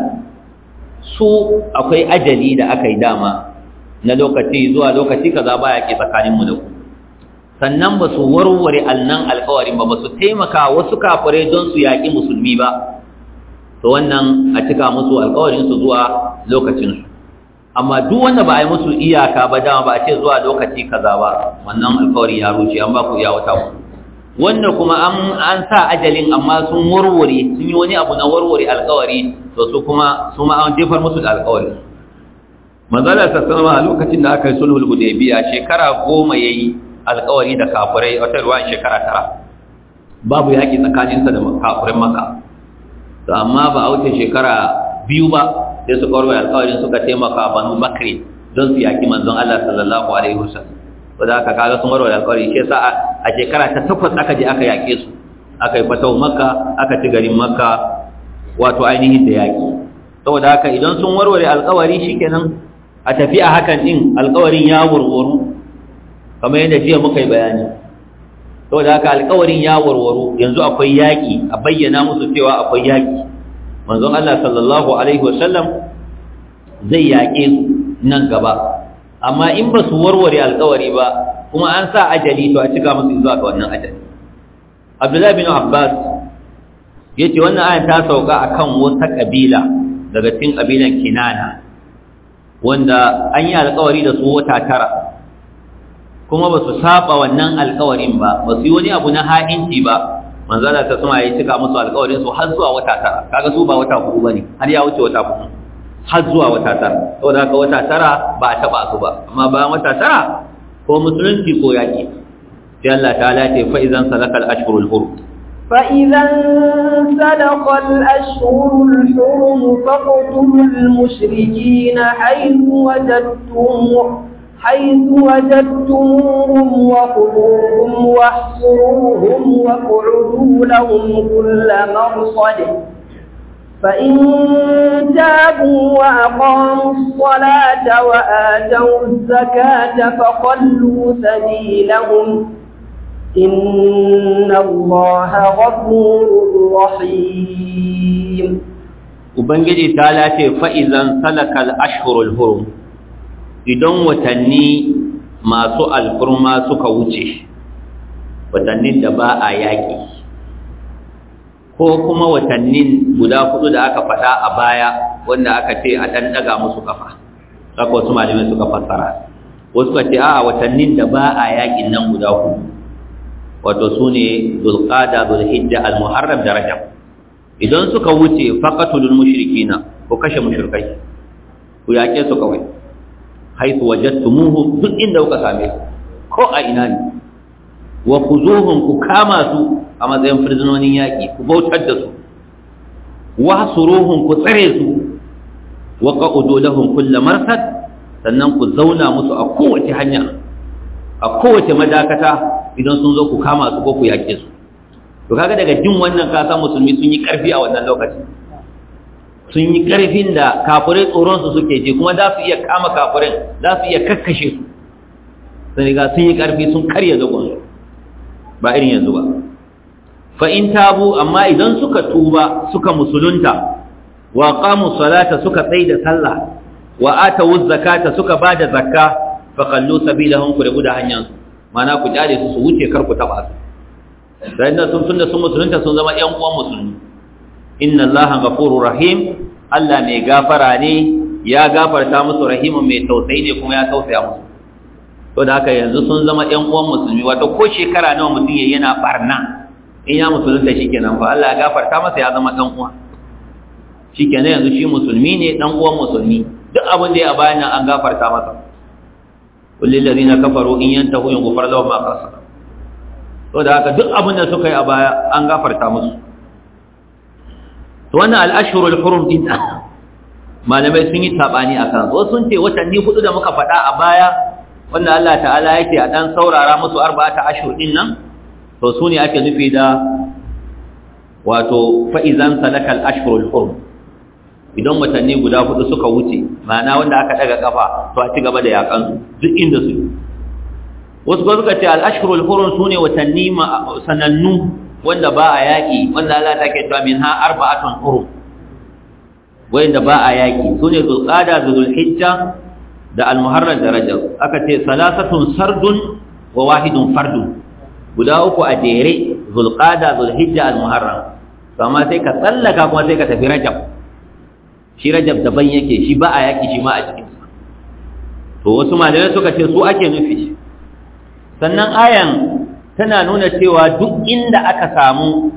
su akwai ajali da aka yi dama na lokaci zuwa lokaci kaza baya ke tsakanin mu da ku sannan ba su warware alnan alkawarin ba ba su taimaka wasu kafirai don su yaƙi musulmi ba to wannan a cika musu alkawarinsu zuwa lokacinsu amma duk wanda ba a yi musu iyaka ba dama ba a ce zuwa lokaci kaza ba wannan alkawari ya rushe an ba ku iya wata ku wanda kuma an sa ajalin amma sun warware sun yi wani abu na warware alkawari to su kuma su ma an jefar musu da alkawari manzala sassanama a lokacin da aka yi sulhul hudaybiya shekara goma yayi alƙawari da kafirai wata ruwan shekara tara babu yaƙi tsakaninsa da kafirin maka to amma ba a wuce shekara biyu ba sai suka warware alƙawarin suka taimaka banu bakri don su yaƙi manzon Allah sallallahu alaihi wasallam to da aka kaga sun warware alƙawari shi yasa a shekara ta takwas aka je aka yaƙe su aka yi fatawa makka aka ci garin makka wato ainihin da yaƙi saboda haka idan sun warware alƙawari shikenan a tafi a hakan din alƙawarin ya warwaru kamar yadda jiya muka yi bayani saboda haka alƙawarin ya warwaro yanzu akwai yaƙi a bayyana musu cewa akwai yaƙi manzon Allah sallallahu alaihi wasallam zai yaƙe su nan gaba amma in ba su warware alƙawari ba kuma an sa ajali to a cika musu zuwa ga wannan ajali Abdullahi bin Abbas yace wannan ayan ta sauka akan wata kabila daga cikin kabilan Kinana wanda an yi alƙawari da su wata tara kuma ba su saba wannan alƙawarin ba ba su yi wani abu na ha'inci ba manzala ta sama ya cika musu alƙawarin su har zuwa wata tara kaga su ba wata hudu bane har ya wuce wata hudu har zuwa wata tara saboda haka wata tara ba a taba su ba amma bayan wata tara ko musulunci ko yaki sai Allah ta'ala ce fa idan salakal ashhurul hurum fa idan salakal ashhurul hurum faqtulul mushrikeena haythu wajadtum حيث وجدتموهم وخذوهم واحصروهم واقعدوا لهم كل مرصد فإن تابوا وأقاموا الصلاة وآتوا الزكاة فخلوا سبيلهم إن الله غفور رحيم وبنجي تعالى فإذا سلك الأشهر الحرم idan watanni masu alfurma suka wuce watannin da ba a yaƙi ko kuma watannin guda hudu da aka faɗa a baya wanda aka ce a ɗan ɗaga musu kafa haka wasu malamai suka fassara wasu ka ce a watannin da ba a yaƙin nan guda hudu wato su ne zulqada zulhijja almuharram da rajab idan suka wuce faqatulul mushrikina ko kashe mushrikai ku yaƙe su kawai haitu wajadtumuhum duk inda kuka same su ko a ina ne wa khuzuhum ku kama su a matsayin prisonin yaki ku bautar da su wa suruhum ku tsare su wa qaqudu lahum kull marsad sannan ku zauna musu a kowace hanya a kowace madakata idan sun zo ku kama su ko ku yake su to kaga daga jin wannan ka san musulmi sun yi karfi a wannan lokaci sun yi ƙarfin da kafirai tsoronsu suke je kuma za su iya kama kafirai za su iya kakkashe su sun riga sun yi ƙarfi sun karya zagonsu ba irin yanzu ba fa in tabu amma idan suka tuba suka musulunta wa qamu salata suka tsaida sallah wa atu zakata suka bada zakka fa qallu sabilahum ku rabu da hanyar su mana ku jare su su wuce kar ku taba su sai da sun tunda sun musulunta sun zama ƴan uwan musulmi inna allaha ghafurur rahim Allah mai gafara ne ya gafarta musu rahimun mai tausayi ne kuma ya tausaya musu to da haka yanzu sun zama ƴan uwan musulmi wato ko shekara nawa mutum yayi yana barna in ya musulunta shikenan fa Allah ya gafarta masa ya zama dan uwa shikenan yanzu shi musulmi ne dan uwan musulmi duk abin da ya bayan nan an gafarta masa kullil ladina kafaru in yantahu yughfar lahum ma qasara to da haka duk abin da suka yi a baya an gafarta musu to wannan al-ashhurul hurum din malamai sun yi sabani akan wasu sun ce watanni hudu da muka faɗa a baya wanda Allah ta'ala yake a dan saurara musu arba'ata ashhur din nan to su ne ake nufi da wato fa idan salakal ashhurul hurum idan watanni guda hudu suka wuce ma'ana wanda aka daga kafa to a ci gaba da yakan su duk inda su wasu ko suka ce al ashhurul hurum sune watanni sanannu wanda ba a yaki wanda Allah take cewa minha arba'atun hurum wanda ba a yaki sune zulqa'da zulhijja da al-muharram da rajab aka ce salasatun sardun wa wahidun fardun guda uku a jere zulqa'da zulhijja al-muharram amma sai ka tsallaka kuma sai ka tafi rajab shi rajab daban yake shi ba a yaki shi ma a cikin sa to wasu malamai suka ce su ake nufi sannan ayan tana nuna cewa duk inda aka samu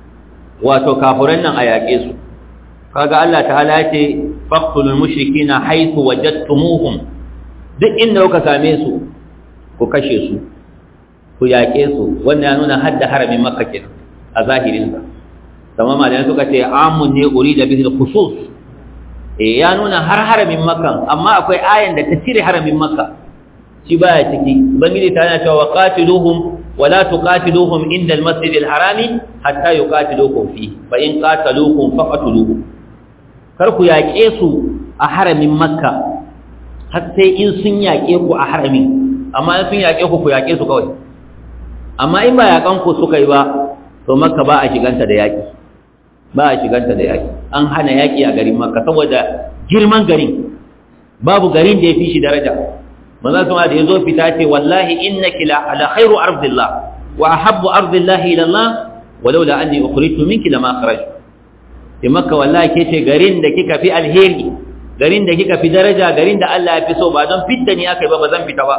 wato kafiran nan a yake su kaga Allah ta'ala ya ce faqtulul mushrikeena haythu wajadtumuhum duk inda kuka same su ku kashe su ku yake su wannan ya nuna hadda haramin makka kenan a zahirin sa kuma malamai suka ce amun ne urida bihi al-khusus eh ya nuna har haramin makka amma akwai ayan da ta cire haramin makka shi baya ciki bangiji ta yana cewa qatiluhum wala tuqatiluhum inda al-masjid al-harami hatta yuqatilukum fi fa in qataluukum faqatuluhum kar ku yaƙe su a haramin makka har sai in sun yaƙe ku a haramin amma in sun yaƙe ku ku yaƙe su kawai amma in ba yaƙan ku suka yi ba to makka ba a shiganta da yaƙi ba a shiganta da yaƙi an hana yaƙi a garin makka saboda girman garin babu garin da ya fi shi daraja manzo kuma da yazo fita ce wallahi innaki la ala khairu ardillah wa ahabbu ardillahi ila Allah walau la anni ukhrijtu minki lama kharajtu in makka wallahi ke ce garin da kika fi alheri garin da kika fi daraja garin da Allah ya fi so ba don fitta ni akai ba ba zan fita ba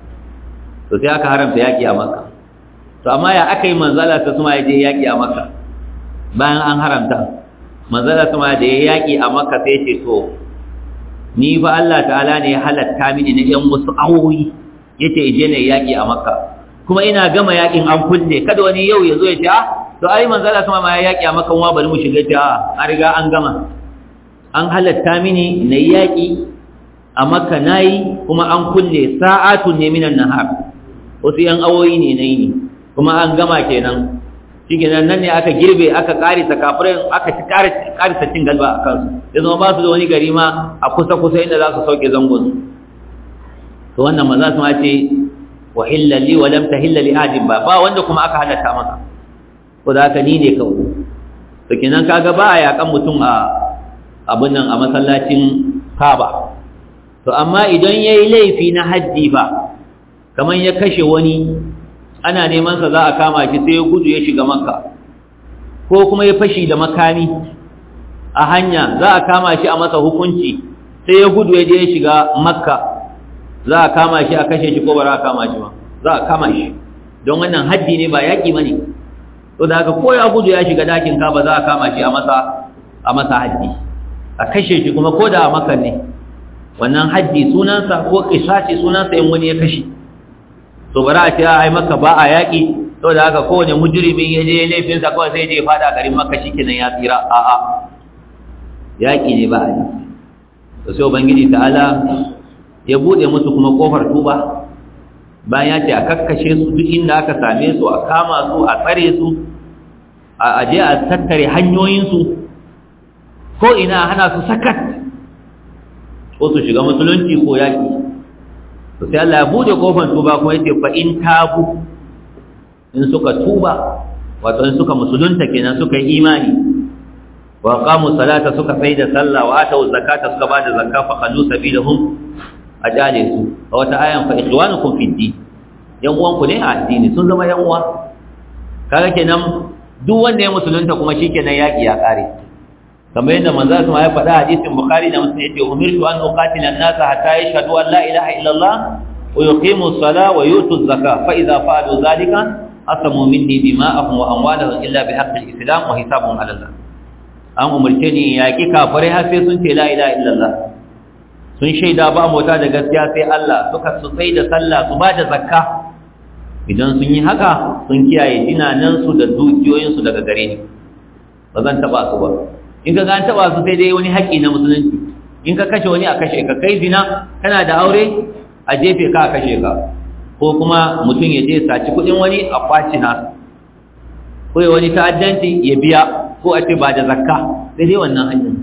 to sai aka haramta yaki a makka to amma ya akai manzala ta suma yaje yaki a makka bayan an haramta manzala suma da yaki a makka sai ce to ni fa Allah ta'ala ne ya halatta mini na yan wasu awoyi yace ije ne yaki a makka kuma ina gama yakin an kulle kada wani yau ya zo ya ce ah to ai manzala sama ma ya yaki a makan wa bari mu shiga ta an riga an gama an halatta mini na yaki a makka nayi kuma an kulle sa'atun ne minan nahar wasu yan awoyi ne nayi ne kuma an gama kenan shikenan nan ne aka girbe aka kare ta kafirin aka ci kare kare ta cin galba akan su yanzu ba su da wani gari ma a kusa kusa inda za su sauke zangon su to wannan manzo sama ce wa illa li wa lam tahilla li ahadin ba ba wanda kuma aka halatta maka ko da haka ni ne kawai to kenan kaga ba a yakan mutum a abun nan a masallacin Kaaba to amma idan yayi laifi na haddi ba kaman ya kashe wani ana neman sa za a kama shi sai ya gudu ya shiga Makka ko kuma ya fashi da makami a hanya za a kama shi a masa hukunci sai ya gudu ya je ya shiga Makka za a kama shi a kashe shi ko ba za a kama shi ba za a kama shi don wannan haddi ne ba yaki bane to da haka ko ya gudu ya shiga dakin Kaaba za a kama shi a masa a masa haddi a kashe shi kuma ko da a Makka ne wannan haddi sunansa ko qisasi sunansa in wani ya kashe to bara a ce ai Makka ba a yaki to da haka kowane mujrimin ya je laifin sa kawai sai je fada garin Makka shikenan ya tsira a a yaki ne ba a yi to sai ubangiji ta'ala ya bude musu kuma kofar tuba bayan ya ce a kakkashe su duk inda aka same su a kama su a tsare su a aje a tattare hanyoyinsu ko ina hana su sakat ko su shiga musulunci ko yaki to sai Allah ya bude kofar tuba kuma yace fa in tabu in suka tuba wato in suka musulunta kenan suka yi imani wa qamu salata suka faida sallah wa atu zakata suka bada zakka fa khallu sabilahum ajale su a wata ayan fa ikhwanukum fi din yan uwanku ne a addini sun zama yan uwa kaga kenan duk wanda ya musulunta kuma shikenan yaki ya kare kamar yadda manzo Allah ya faɗa hadisin Bukhari da Muslim yace umirtu an uqatila an-nasa hatta yashhadu an la ilaha illallah wa yuqimu as-salata wa yutu az-zakata fa idza fa'alu dhalika asamu minni dima'ahum wa amwalahum illa bihaqqi al-islam wa hisabuhum 'ala Allah an umurce ni yaki kafirai har sai sun ce la ilaha illallah sun shaida ba mota da gaskiya sai Allah suka su sai da sallah su ba da zakka idan sun yi haka sun kiyaye dinanansu da dukiyoyinsu daga gare ni ba zan taba su ba in ka ga an taba su sai dai wani haƙƙi na musulunci in ka kashe wani a kashe ka kai zina kana da aure a jefe ka a kashe ka ko kuma mutum ya je saci kuɗin wani a kwaci nasa ko wani ta'addanci ya biya ko a ce ba da zakka sai dai wannan hanyar.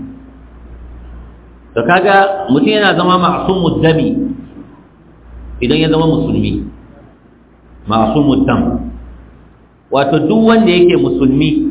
to kaga mutum yana zama ma'sumud dami idan ya zama musulmi. ma'sumud dam wato duk wanda yake musulmi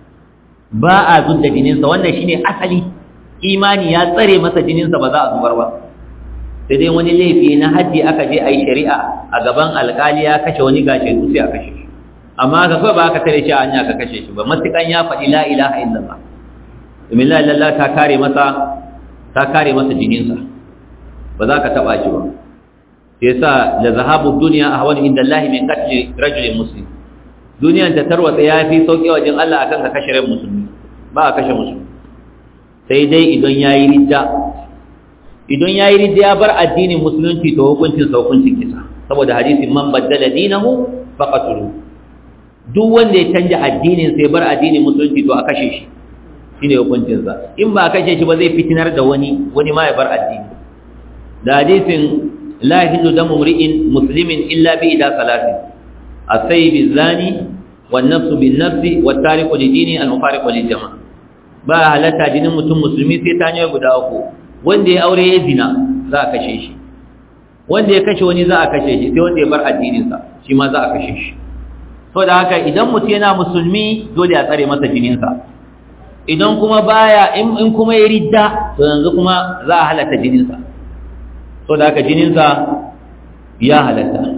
ba a zudda jininsa, wannan shine asali. imani ya tsare masa jininsa ba za a zubar ba. sai dai wani laifi na haji aka je a yi shari'a a gaban alkali ya kashe wani gashe sai a kashe shi, amma ga kawai ba aka tare shi a hanya ka kashe shi ba, matukan ya faɗi la ilaha illallah. domin la ilaha ta kare masa ta kare masa jininsa, ba za ka taɓa shi ba. sai yasa la zahabu dunya ahwanu inda Allah min qatl rajulin muslim. duniyan ta tarwatsa ya fi sauƙi wajen Allah akan ka kashe ran musulmi, ba a kashe musulmi. sai dai idan yayi ridda idan yayi ridda ya bar addinin musulunci to hukuncin sa hukuncin kisa, saboda hadisin man baddala dinahu faqatulu. duk wanda ya canja addinin sai bar addinin musulunci to a kashe shi, shine hukuncin sa. in ba a kashe shi ba zai fitinar da wani wani ma ya bar addini. da hadisin la yahillu damu mri'in muslimin illa bi ida salatin as-sayyib az-zani wan-nafsu bin-nafsi wat-tariqu li-dini al-mufariqu lil-jama'a. ba halatta jinin mutum musulmi sai ta hanyar guda uku: wanda ya aure ya zina za a kashe shi, wanda ya kashe wani za a kashe shi, sai wanda ya bar addininsa shi ma za a kashe shi. so da haka idan mutum yana musulmi dole a tsare masa jininsa. idan kuma baya in kuma ya ridda to yanzu kuma za a halatta jininsa. so da haka jininsa ya halatta.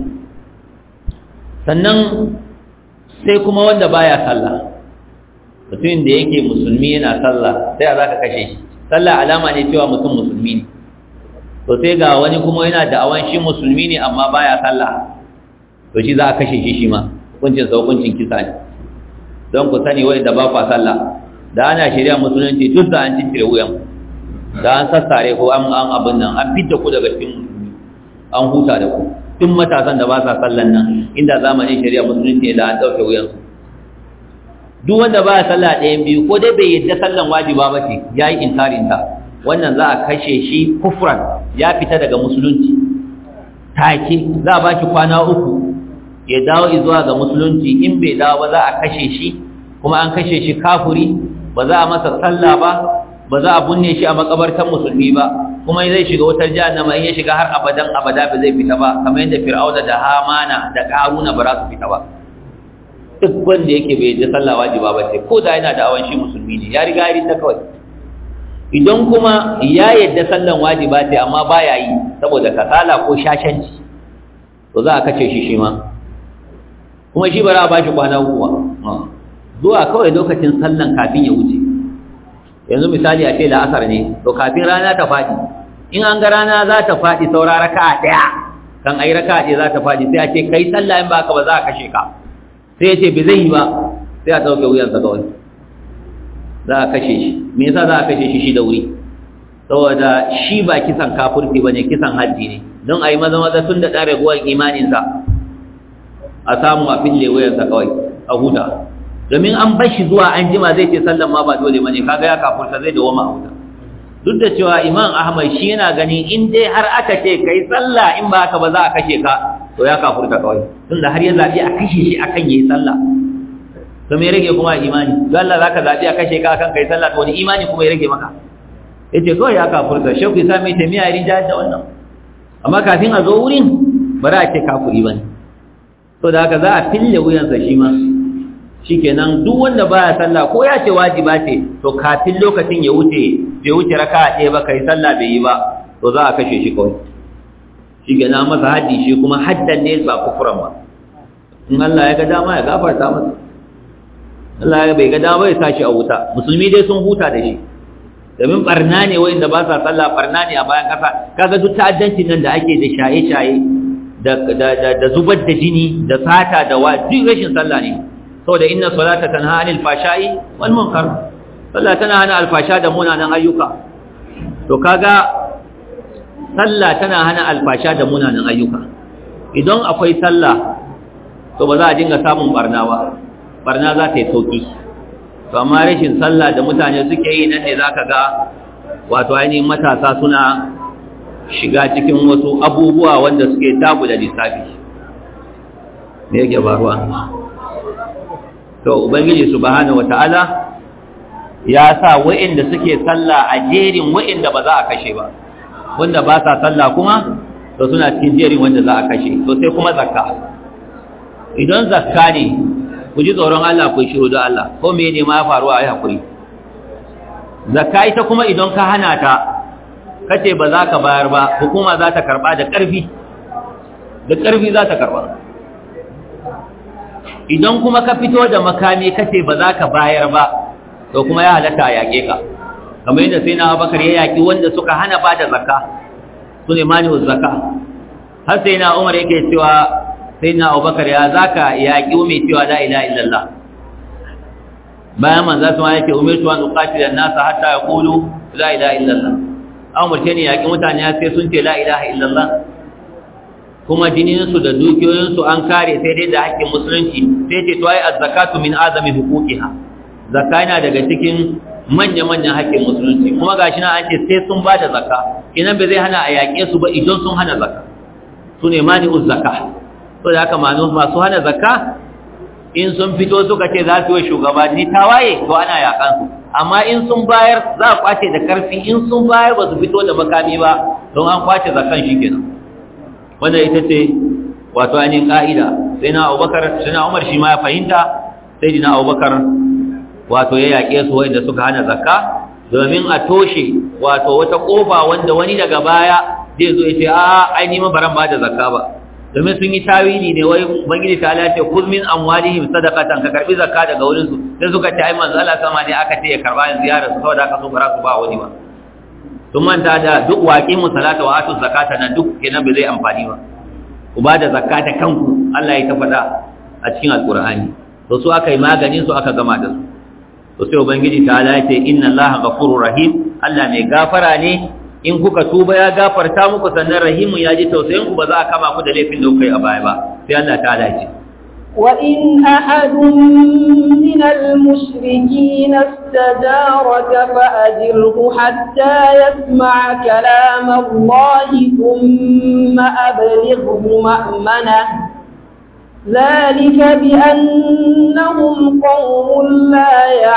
sannan sai kuma wanda baya sallah, mutumin da yake musulmi yana sallah sai a za ka kashe shi. sallah alama ne cewa mutum musulmi ne. to sai ga wani kuma yana da awan shi musulmi ne amma baya sallah, to shi za a kashe shi shi ma, hukuncin sa hukuncin kisa ne. don ku sani wanda ba kwa sallah, da ana shari'a musulunci duk da an cire wuyan, da an sassare ko an an abin nan an fitta ku daga cikin musulmi, an huta da ku. tun matasan da ba sa sallan nan inda zamanin shari'a musulunci da an dauke wuyan su. duk wanda ba ya sallah ɗayan biyu, ko dai bai yadda sallan wajiba ba ce, ya yi inkarinta, wannan za a kashe shi kufran, ya fita daga musulunci take. za a ba shi kwana uku ya dawo zuwa ga musulunci, in bai dawo ba za a kashe shi, kuma an kashe shi kafuri, ba za a masa sallah ba, ba za a bunne shi a makabartan musulmi ba, kuma zai shiga wutar jahannama. in ya shiga har abadan abada ba zai fita ba, kamar yadda fir'auna da hamana da karuna ba za su fita ba. duk wanda yake bai da sallah wajiba ba ce, ko da yana da awan shi musulmi ne, ya riga ya ta kawai. idan kuma ya yadda sallan wajiba ce amma baya yi saboda kasala ko shashanci, to za a kace shi shi ma, kuma shi bara ba shi kwana uku ba, zuwa kawai lokacin sallan kafin ya wuce. yanzu misali a ce la'asar ne, to kafin rana ta faɗi, in an ga rana za ta faɗi saura raka'a ɗaya, kan ai raka'a ɗaya za ta faɗi, sai a ce kai sallah, in ba ka ba za a kashe ka. sai ya ce bai zai yi ba, sai a ɗauke wuyansa kawai, za a kashe shi. me yasa za a kashe shi shi da wuri? saboda shi ba kisan kafurci ba ne, kisan haddi ne, don a yi maza maza tun da ɗan raguwar imaninsa a samu a fille wuyansa kawai a huta. domin an bashi zuwa an jima zai ce sallan ma ba dole ba ne, kaga ya kafurta zai dawo ma a huta. duk da cewa imam ahmad shi yana gani in dai har aka ce kai sallah, in ba haka ba za a kashe ka, to ya kafurta kawai, tunda har ya zaɓi a kashe shi akan yayi sallah. to me rage kuma imani? don Allah zaka zaɓi a kashe ka akan kai sallah, to wani imani kuma ya rage maka? yace kawai ya kafurta. Sheikh Isa mai tamiya ya rinja da wannan, amma kafin a zo wurin ba za a ce kafuri bane. to da haka za a fille wuyansa shi ma, shikenan duk wanda baya sallah ko ya ce wajiba ce, to kafin lokacin ya wuce bai wuce raka'a ɗaya ba kai sallah bai yi ba, to za a kashe shi kawai. shi ke na masa haddi, shi kuma haddan ne ba kufuran ba. in Allah ya ga dama ya gafarta masa, Allah ya bai ga dama ya sashi a wuta. musulmi dai sun huta da shi, domin barna ne wanda ba sa sallah, barna ne a bayan kasa. kaga duk ta'addancin nan da ake da shaye-shaye da da zubar da jini da sata da wa, duk rashin sallah ne. saboda inna salata tanha anil fashai wal munkar, sallah tana hana alfasha da munanan ayyuka. to kaga sallah tana hana alfasha da munanan ayyuka. idan akwai sallah to ba za a dinga samun barna ba, barna za ta yi sauki. to amma rashin sallah da mutane suke yi nan ne zaka ga wato ainihin matasa suna shiga cikin wasu abubuwa wanda suke tabu da lissafi. me yake faruwa? to ubangiji subhanahu wataala ya sa wa'inda suke sallah a jerin wa'inda ba za a kashe ba, wanda ba sa sallah kuma to suna cikin jerin wanda za a kashe. To sai kuma zakka. Idan zakka ne, ku ji tsoron Allah ku shiru da Allah, ko me ne ma ya faru a yi hakuri. Zakka ita kuma idan ka hana ta kace ba za ka bayar ba, hukuma za ta karba da ƙarfi da ƙarfi za ta karba. Idan kuma ka fito da makami kace ba za ka bayar ba, to kuma ya halatta a yaƙe ka, kamar yadda sai na Abubakar ya yaƙi wanda suka hana ba da zakka, su ne mani'uz zakka. Har sai na Umar yake cewa sai na Abubakar ya zaka yaƙi mai cewa la ilaha illallah, bayan manzo sun yake umirtu an uqatila an-nasa hatta yaqulu la ilaha illallah. An umarce ni yaƙi mutane sai sun ce la ilaha illallah, kuma jininsu da dukiyoyinsu an kare sai dai da haƙƙin musulunci. Sai ce to ai az-zakatu min azami huquqiha, zakka yana daga cikin manya-manyan haƙƙin musulunci, kuma gashi na an ce sai sun ba da zakka, idan bai zai hana a yaƙe su ba idan sun hana zakka. Su ne mani'uz zakka. To da haka masu hana zakka in sun fito suka ce za su yi shugabanni tawaye, to ana yaƙan su. Amma in sun bayar za a kwace da ƙarfi, in sun bayar ba su fito da makami ba, don an kwace zakkan shi kenan. Wanda ita ce wato ainihin ƙa'ida. Sai na Abubakar, sai na Umar shi ma ya fahimta, sai na Abubakar wato ya yaƙe su wanda suka hana zakka, domin a toshe wato wata ƙofa wanda wani daga baya zai zo ya ce a ai ni ma baran ba da zakka ba, domin sun yi tawili ne wai ubangiji ta Allah ya ce kul min amwalihim sadaqatan, ka karbi zakka daga wurin su. Sai suka ce ai manzo Allah sama ne aka ce ya karba ziyarar su, saboda aka so bara su ba wani ba. Sun manta da duk waqimu salata wa atu zakata nan duk kenan bai zai amfani ba. Ku ba da zakka ta kanku, Allah ya ta faɗa a cikin alqur'ani. To su aka yi maganin su aka gama da su. To sai ubangiji ta Allah ce inna Allaha ghafurur rahim, Allah mai gafara ne, in kuka tuba ya gafarta muku, sannan rahimun ya ji tausayin ku, ba za a kama ku da laifin da kuka yi a baya ba. Sai Allah ta Allah ce wa in ahadun min al-mushrikeen istajaraka fa ajirhu hatta yasma'a kalam Allah thumma ablighu ma'mana ذلك بأنهم قوم لا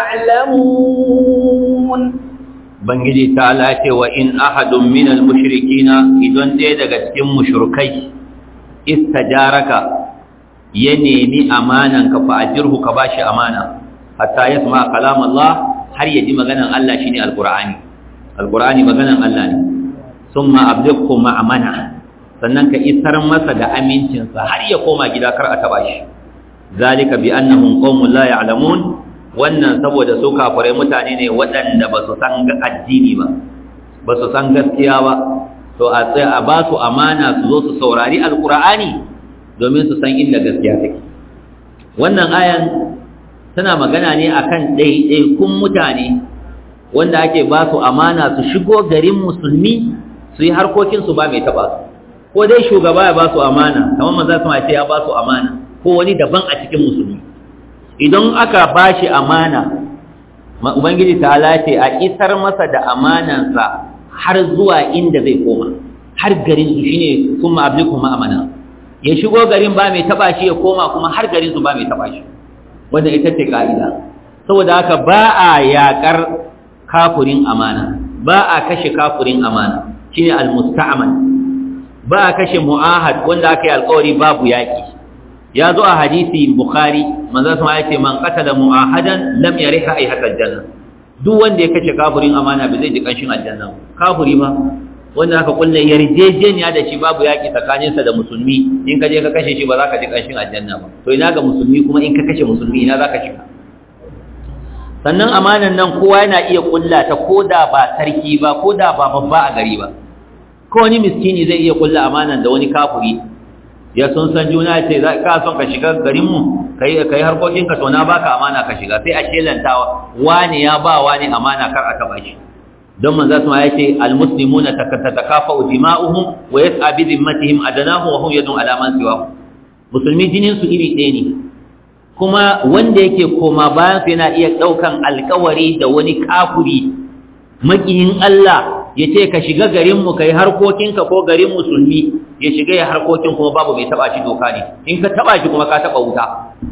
يعلمون. Bangiji ta lace wa in ahadun minal mushrikina, idan ɗaya daga cikin mushrikai istajaraka ya nemi amanan ka fa ajirhu ka bashi amana hatta yasma kalam Allah, har ya ji maganan Allah shine alqur'ani. Alqur'ani maganan Allah ne. Summa ablighu ma'amana, sannan ka isar masa da amincinsa har ya koma gida kar a taba shi. Zalika bi annahum qaumun la ya'lamun, wannan saboda su kafirai mutane ne waɗanda ba su san addini ba, ba su san gaskiya ba. To a tsaya a ba su amana su zo su saurari alqur'ani domin su san inda gaskiya take. Wannan ayan tana magana ne akan ɗaiɗaikun mutane wanda ake ba su amana su shigo garin musulmi su yi harkokinsu ba mai taɓa su. Ko dai shugaba ya ba su amana, kamar manzo sama ce ya ba su amana, ko wani daban a cikin musulmi. Idan aka ba shi amana, ubangiji ta ce a isar masa da amanansa har zuwa inda zai koma, har garin su shine kuma ablikum amana. Ya shigo garin ba mai taba shi, ya koma kuma har garin su ba mai taba shi. Wanda ita ce ka'ida. Saboda haka ba a yakar kafirin amana, ba a kashe kafirin amana, shine al-musta'man. Ba a kashe mu'ahad wanda aka yi alƙawari babu yaƙi. Ya zo a hadisi Bukhari, manzo sama ya ce man qatala mu'ahadan lam yarih ra'ihatal janna. Duk wanda ya kashe kafirin amana bai zai ji kanshin aljanna. Kafiri ba wanda aka kulle yarjejeniya da shi babu yaƙi tsakaninsa da musulmi, in ka je ka kashe shi ba za ka ji kanshin aljanna ba. To ina ga musulmi kuma in ka kashe musulmi ina za ka shiga? Sannan amanan nan kowa yana iya kulla ta, koda ba sarki ba, koda ba babba a gari ba. Ko wani miskini zai iya kulla amanan da wani kafiri, ya sun san juna ce za ka son ka shiga garinmu kai kai harkokinka, to na baka amana ka shiga, sai a shelantawa wani ya ba wani amana kar aka bashi. Don manzo sama ya ce almuslimuna tatakafa'u dima'uhum wa yas'a bi dhimmatihim adanahu wa hum yadun ala man siwahu. Musulmi jinin su iri ɗaya ne, kuma wanda yake koma bayan su yana iya daukan alƙawari da wani kafiri makiyin Allah, ya ce ka shiga garinmu ka yi harkokinka, ko garin musulmi ya shiga ya harkokin kuma babu mai taba shi doka ne, in ka taba shi kuma ka taba wuta.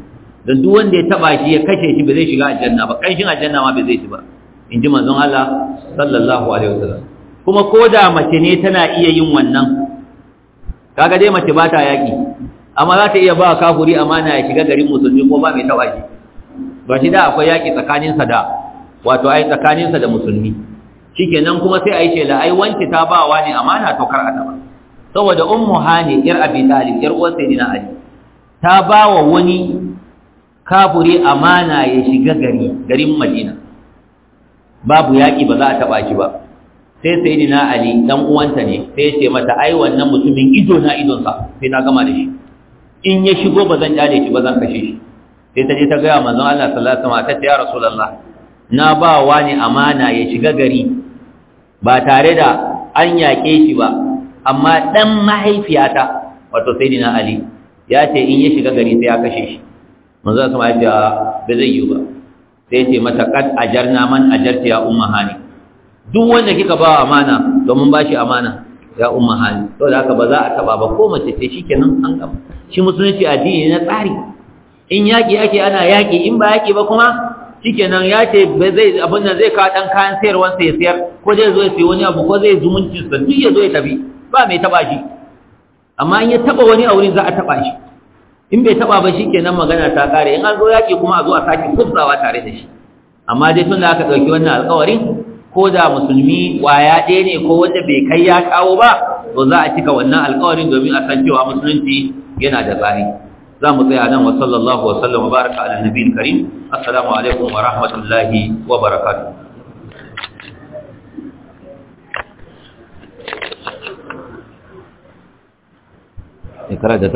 don duk wanda ya taba shi ya kashe shi ba zai shiga aljanna ba kanshin aljanna ma bai zai ci ba in ji manzon Allah sallallahu alaihi wasallam kuma koda mace ne tana iya yin wannan kaga dai mace ba ta yaki amma za ta iya ba kafuri amana ya shiga garin musulmi ko ba mai taba shi ba shi da akwai yaki tsakanin sa da wato ai tsakanin sa da musulmi shikenan kuma sai ai ce la ai wanki ta ba wa ne amana to kar a taba saboda ummu hani yar abi talib yar uwar sayyidina ali ta ba wa wani kafuri amana ya shiga gari garin madina babu yaki ba za a taba shi ba sai sayyidina ali dan uwanta ne sai ya ce mata ai wannan mutumin ido na idon sa sai na gama da shi in ya shigo ba zan jale shi ba zan kashe shi sai ta je ta ga manzon Allah sallallahu alaihi wasallam ta ce ya rasulullah na ba wa ne amana ya shiga gari ba tare da an yake shi ba amma dan mahaifiyata wato sayyidina ali ya ce in ya shiga gari sai ya kashe shi manzo sama ya ce ba zai yi ba sai ya ce mata qad ajarna man ajarti ya umma hani duk wanda kika ba amana domin ba shi amana ya umma hani to da haka ba za a taba ba ko mace ce shikenan an gaba shi musulunci addini na tsari in yaki ake ana yaki in ba yaki ba kuma shikenan ya ce ba zai abin nan zai ka dan kayan sayarwar sa ya sayar ko zai zo ya sayi wani abu ko zai zumunci sa duk ya zo ya tafi ba mai taba shi amma in ya taba wani a wurin za a taba shi in bai taba ba shikenan magana ta kare in an zo yaki kuma a zo a sake kubzawa tare da shi amma dai tun da aka dauki wannan alƙawarin ko da musulmi waya ɗaya ne ko wanda bai kai ya kawo ba to za a cika wannan alƙawarin domin a san cewa musulunci yana da tsari za mu tsaya nan wa sallallahu wa sallam wa baraka ala nabiyil karim assalamu alaikum wa rahmatullahi wa barakatuh ikra da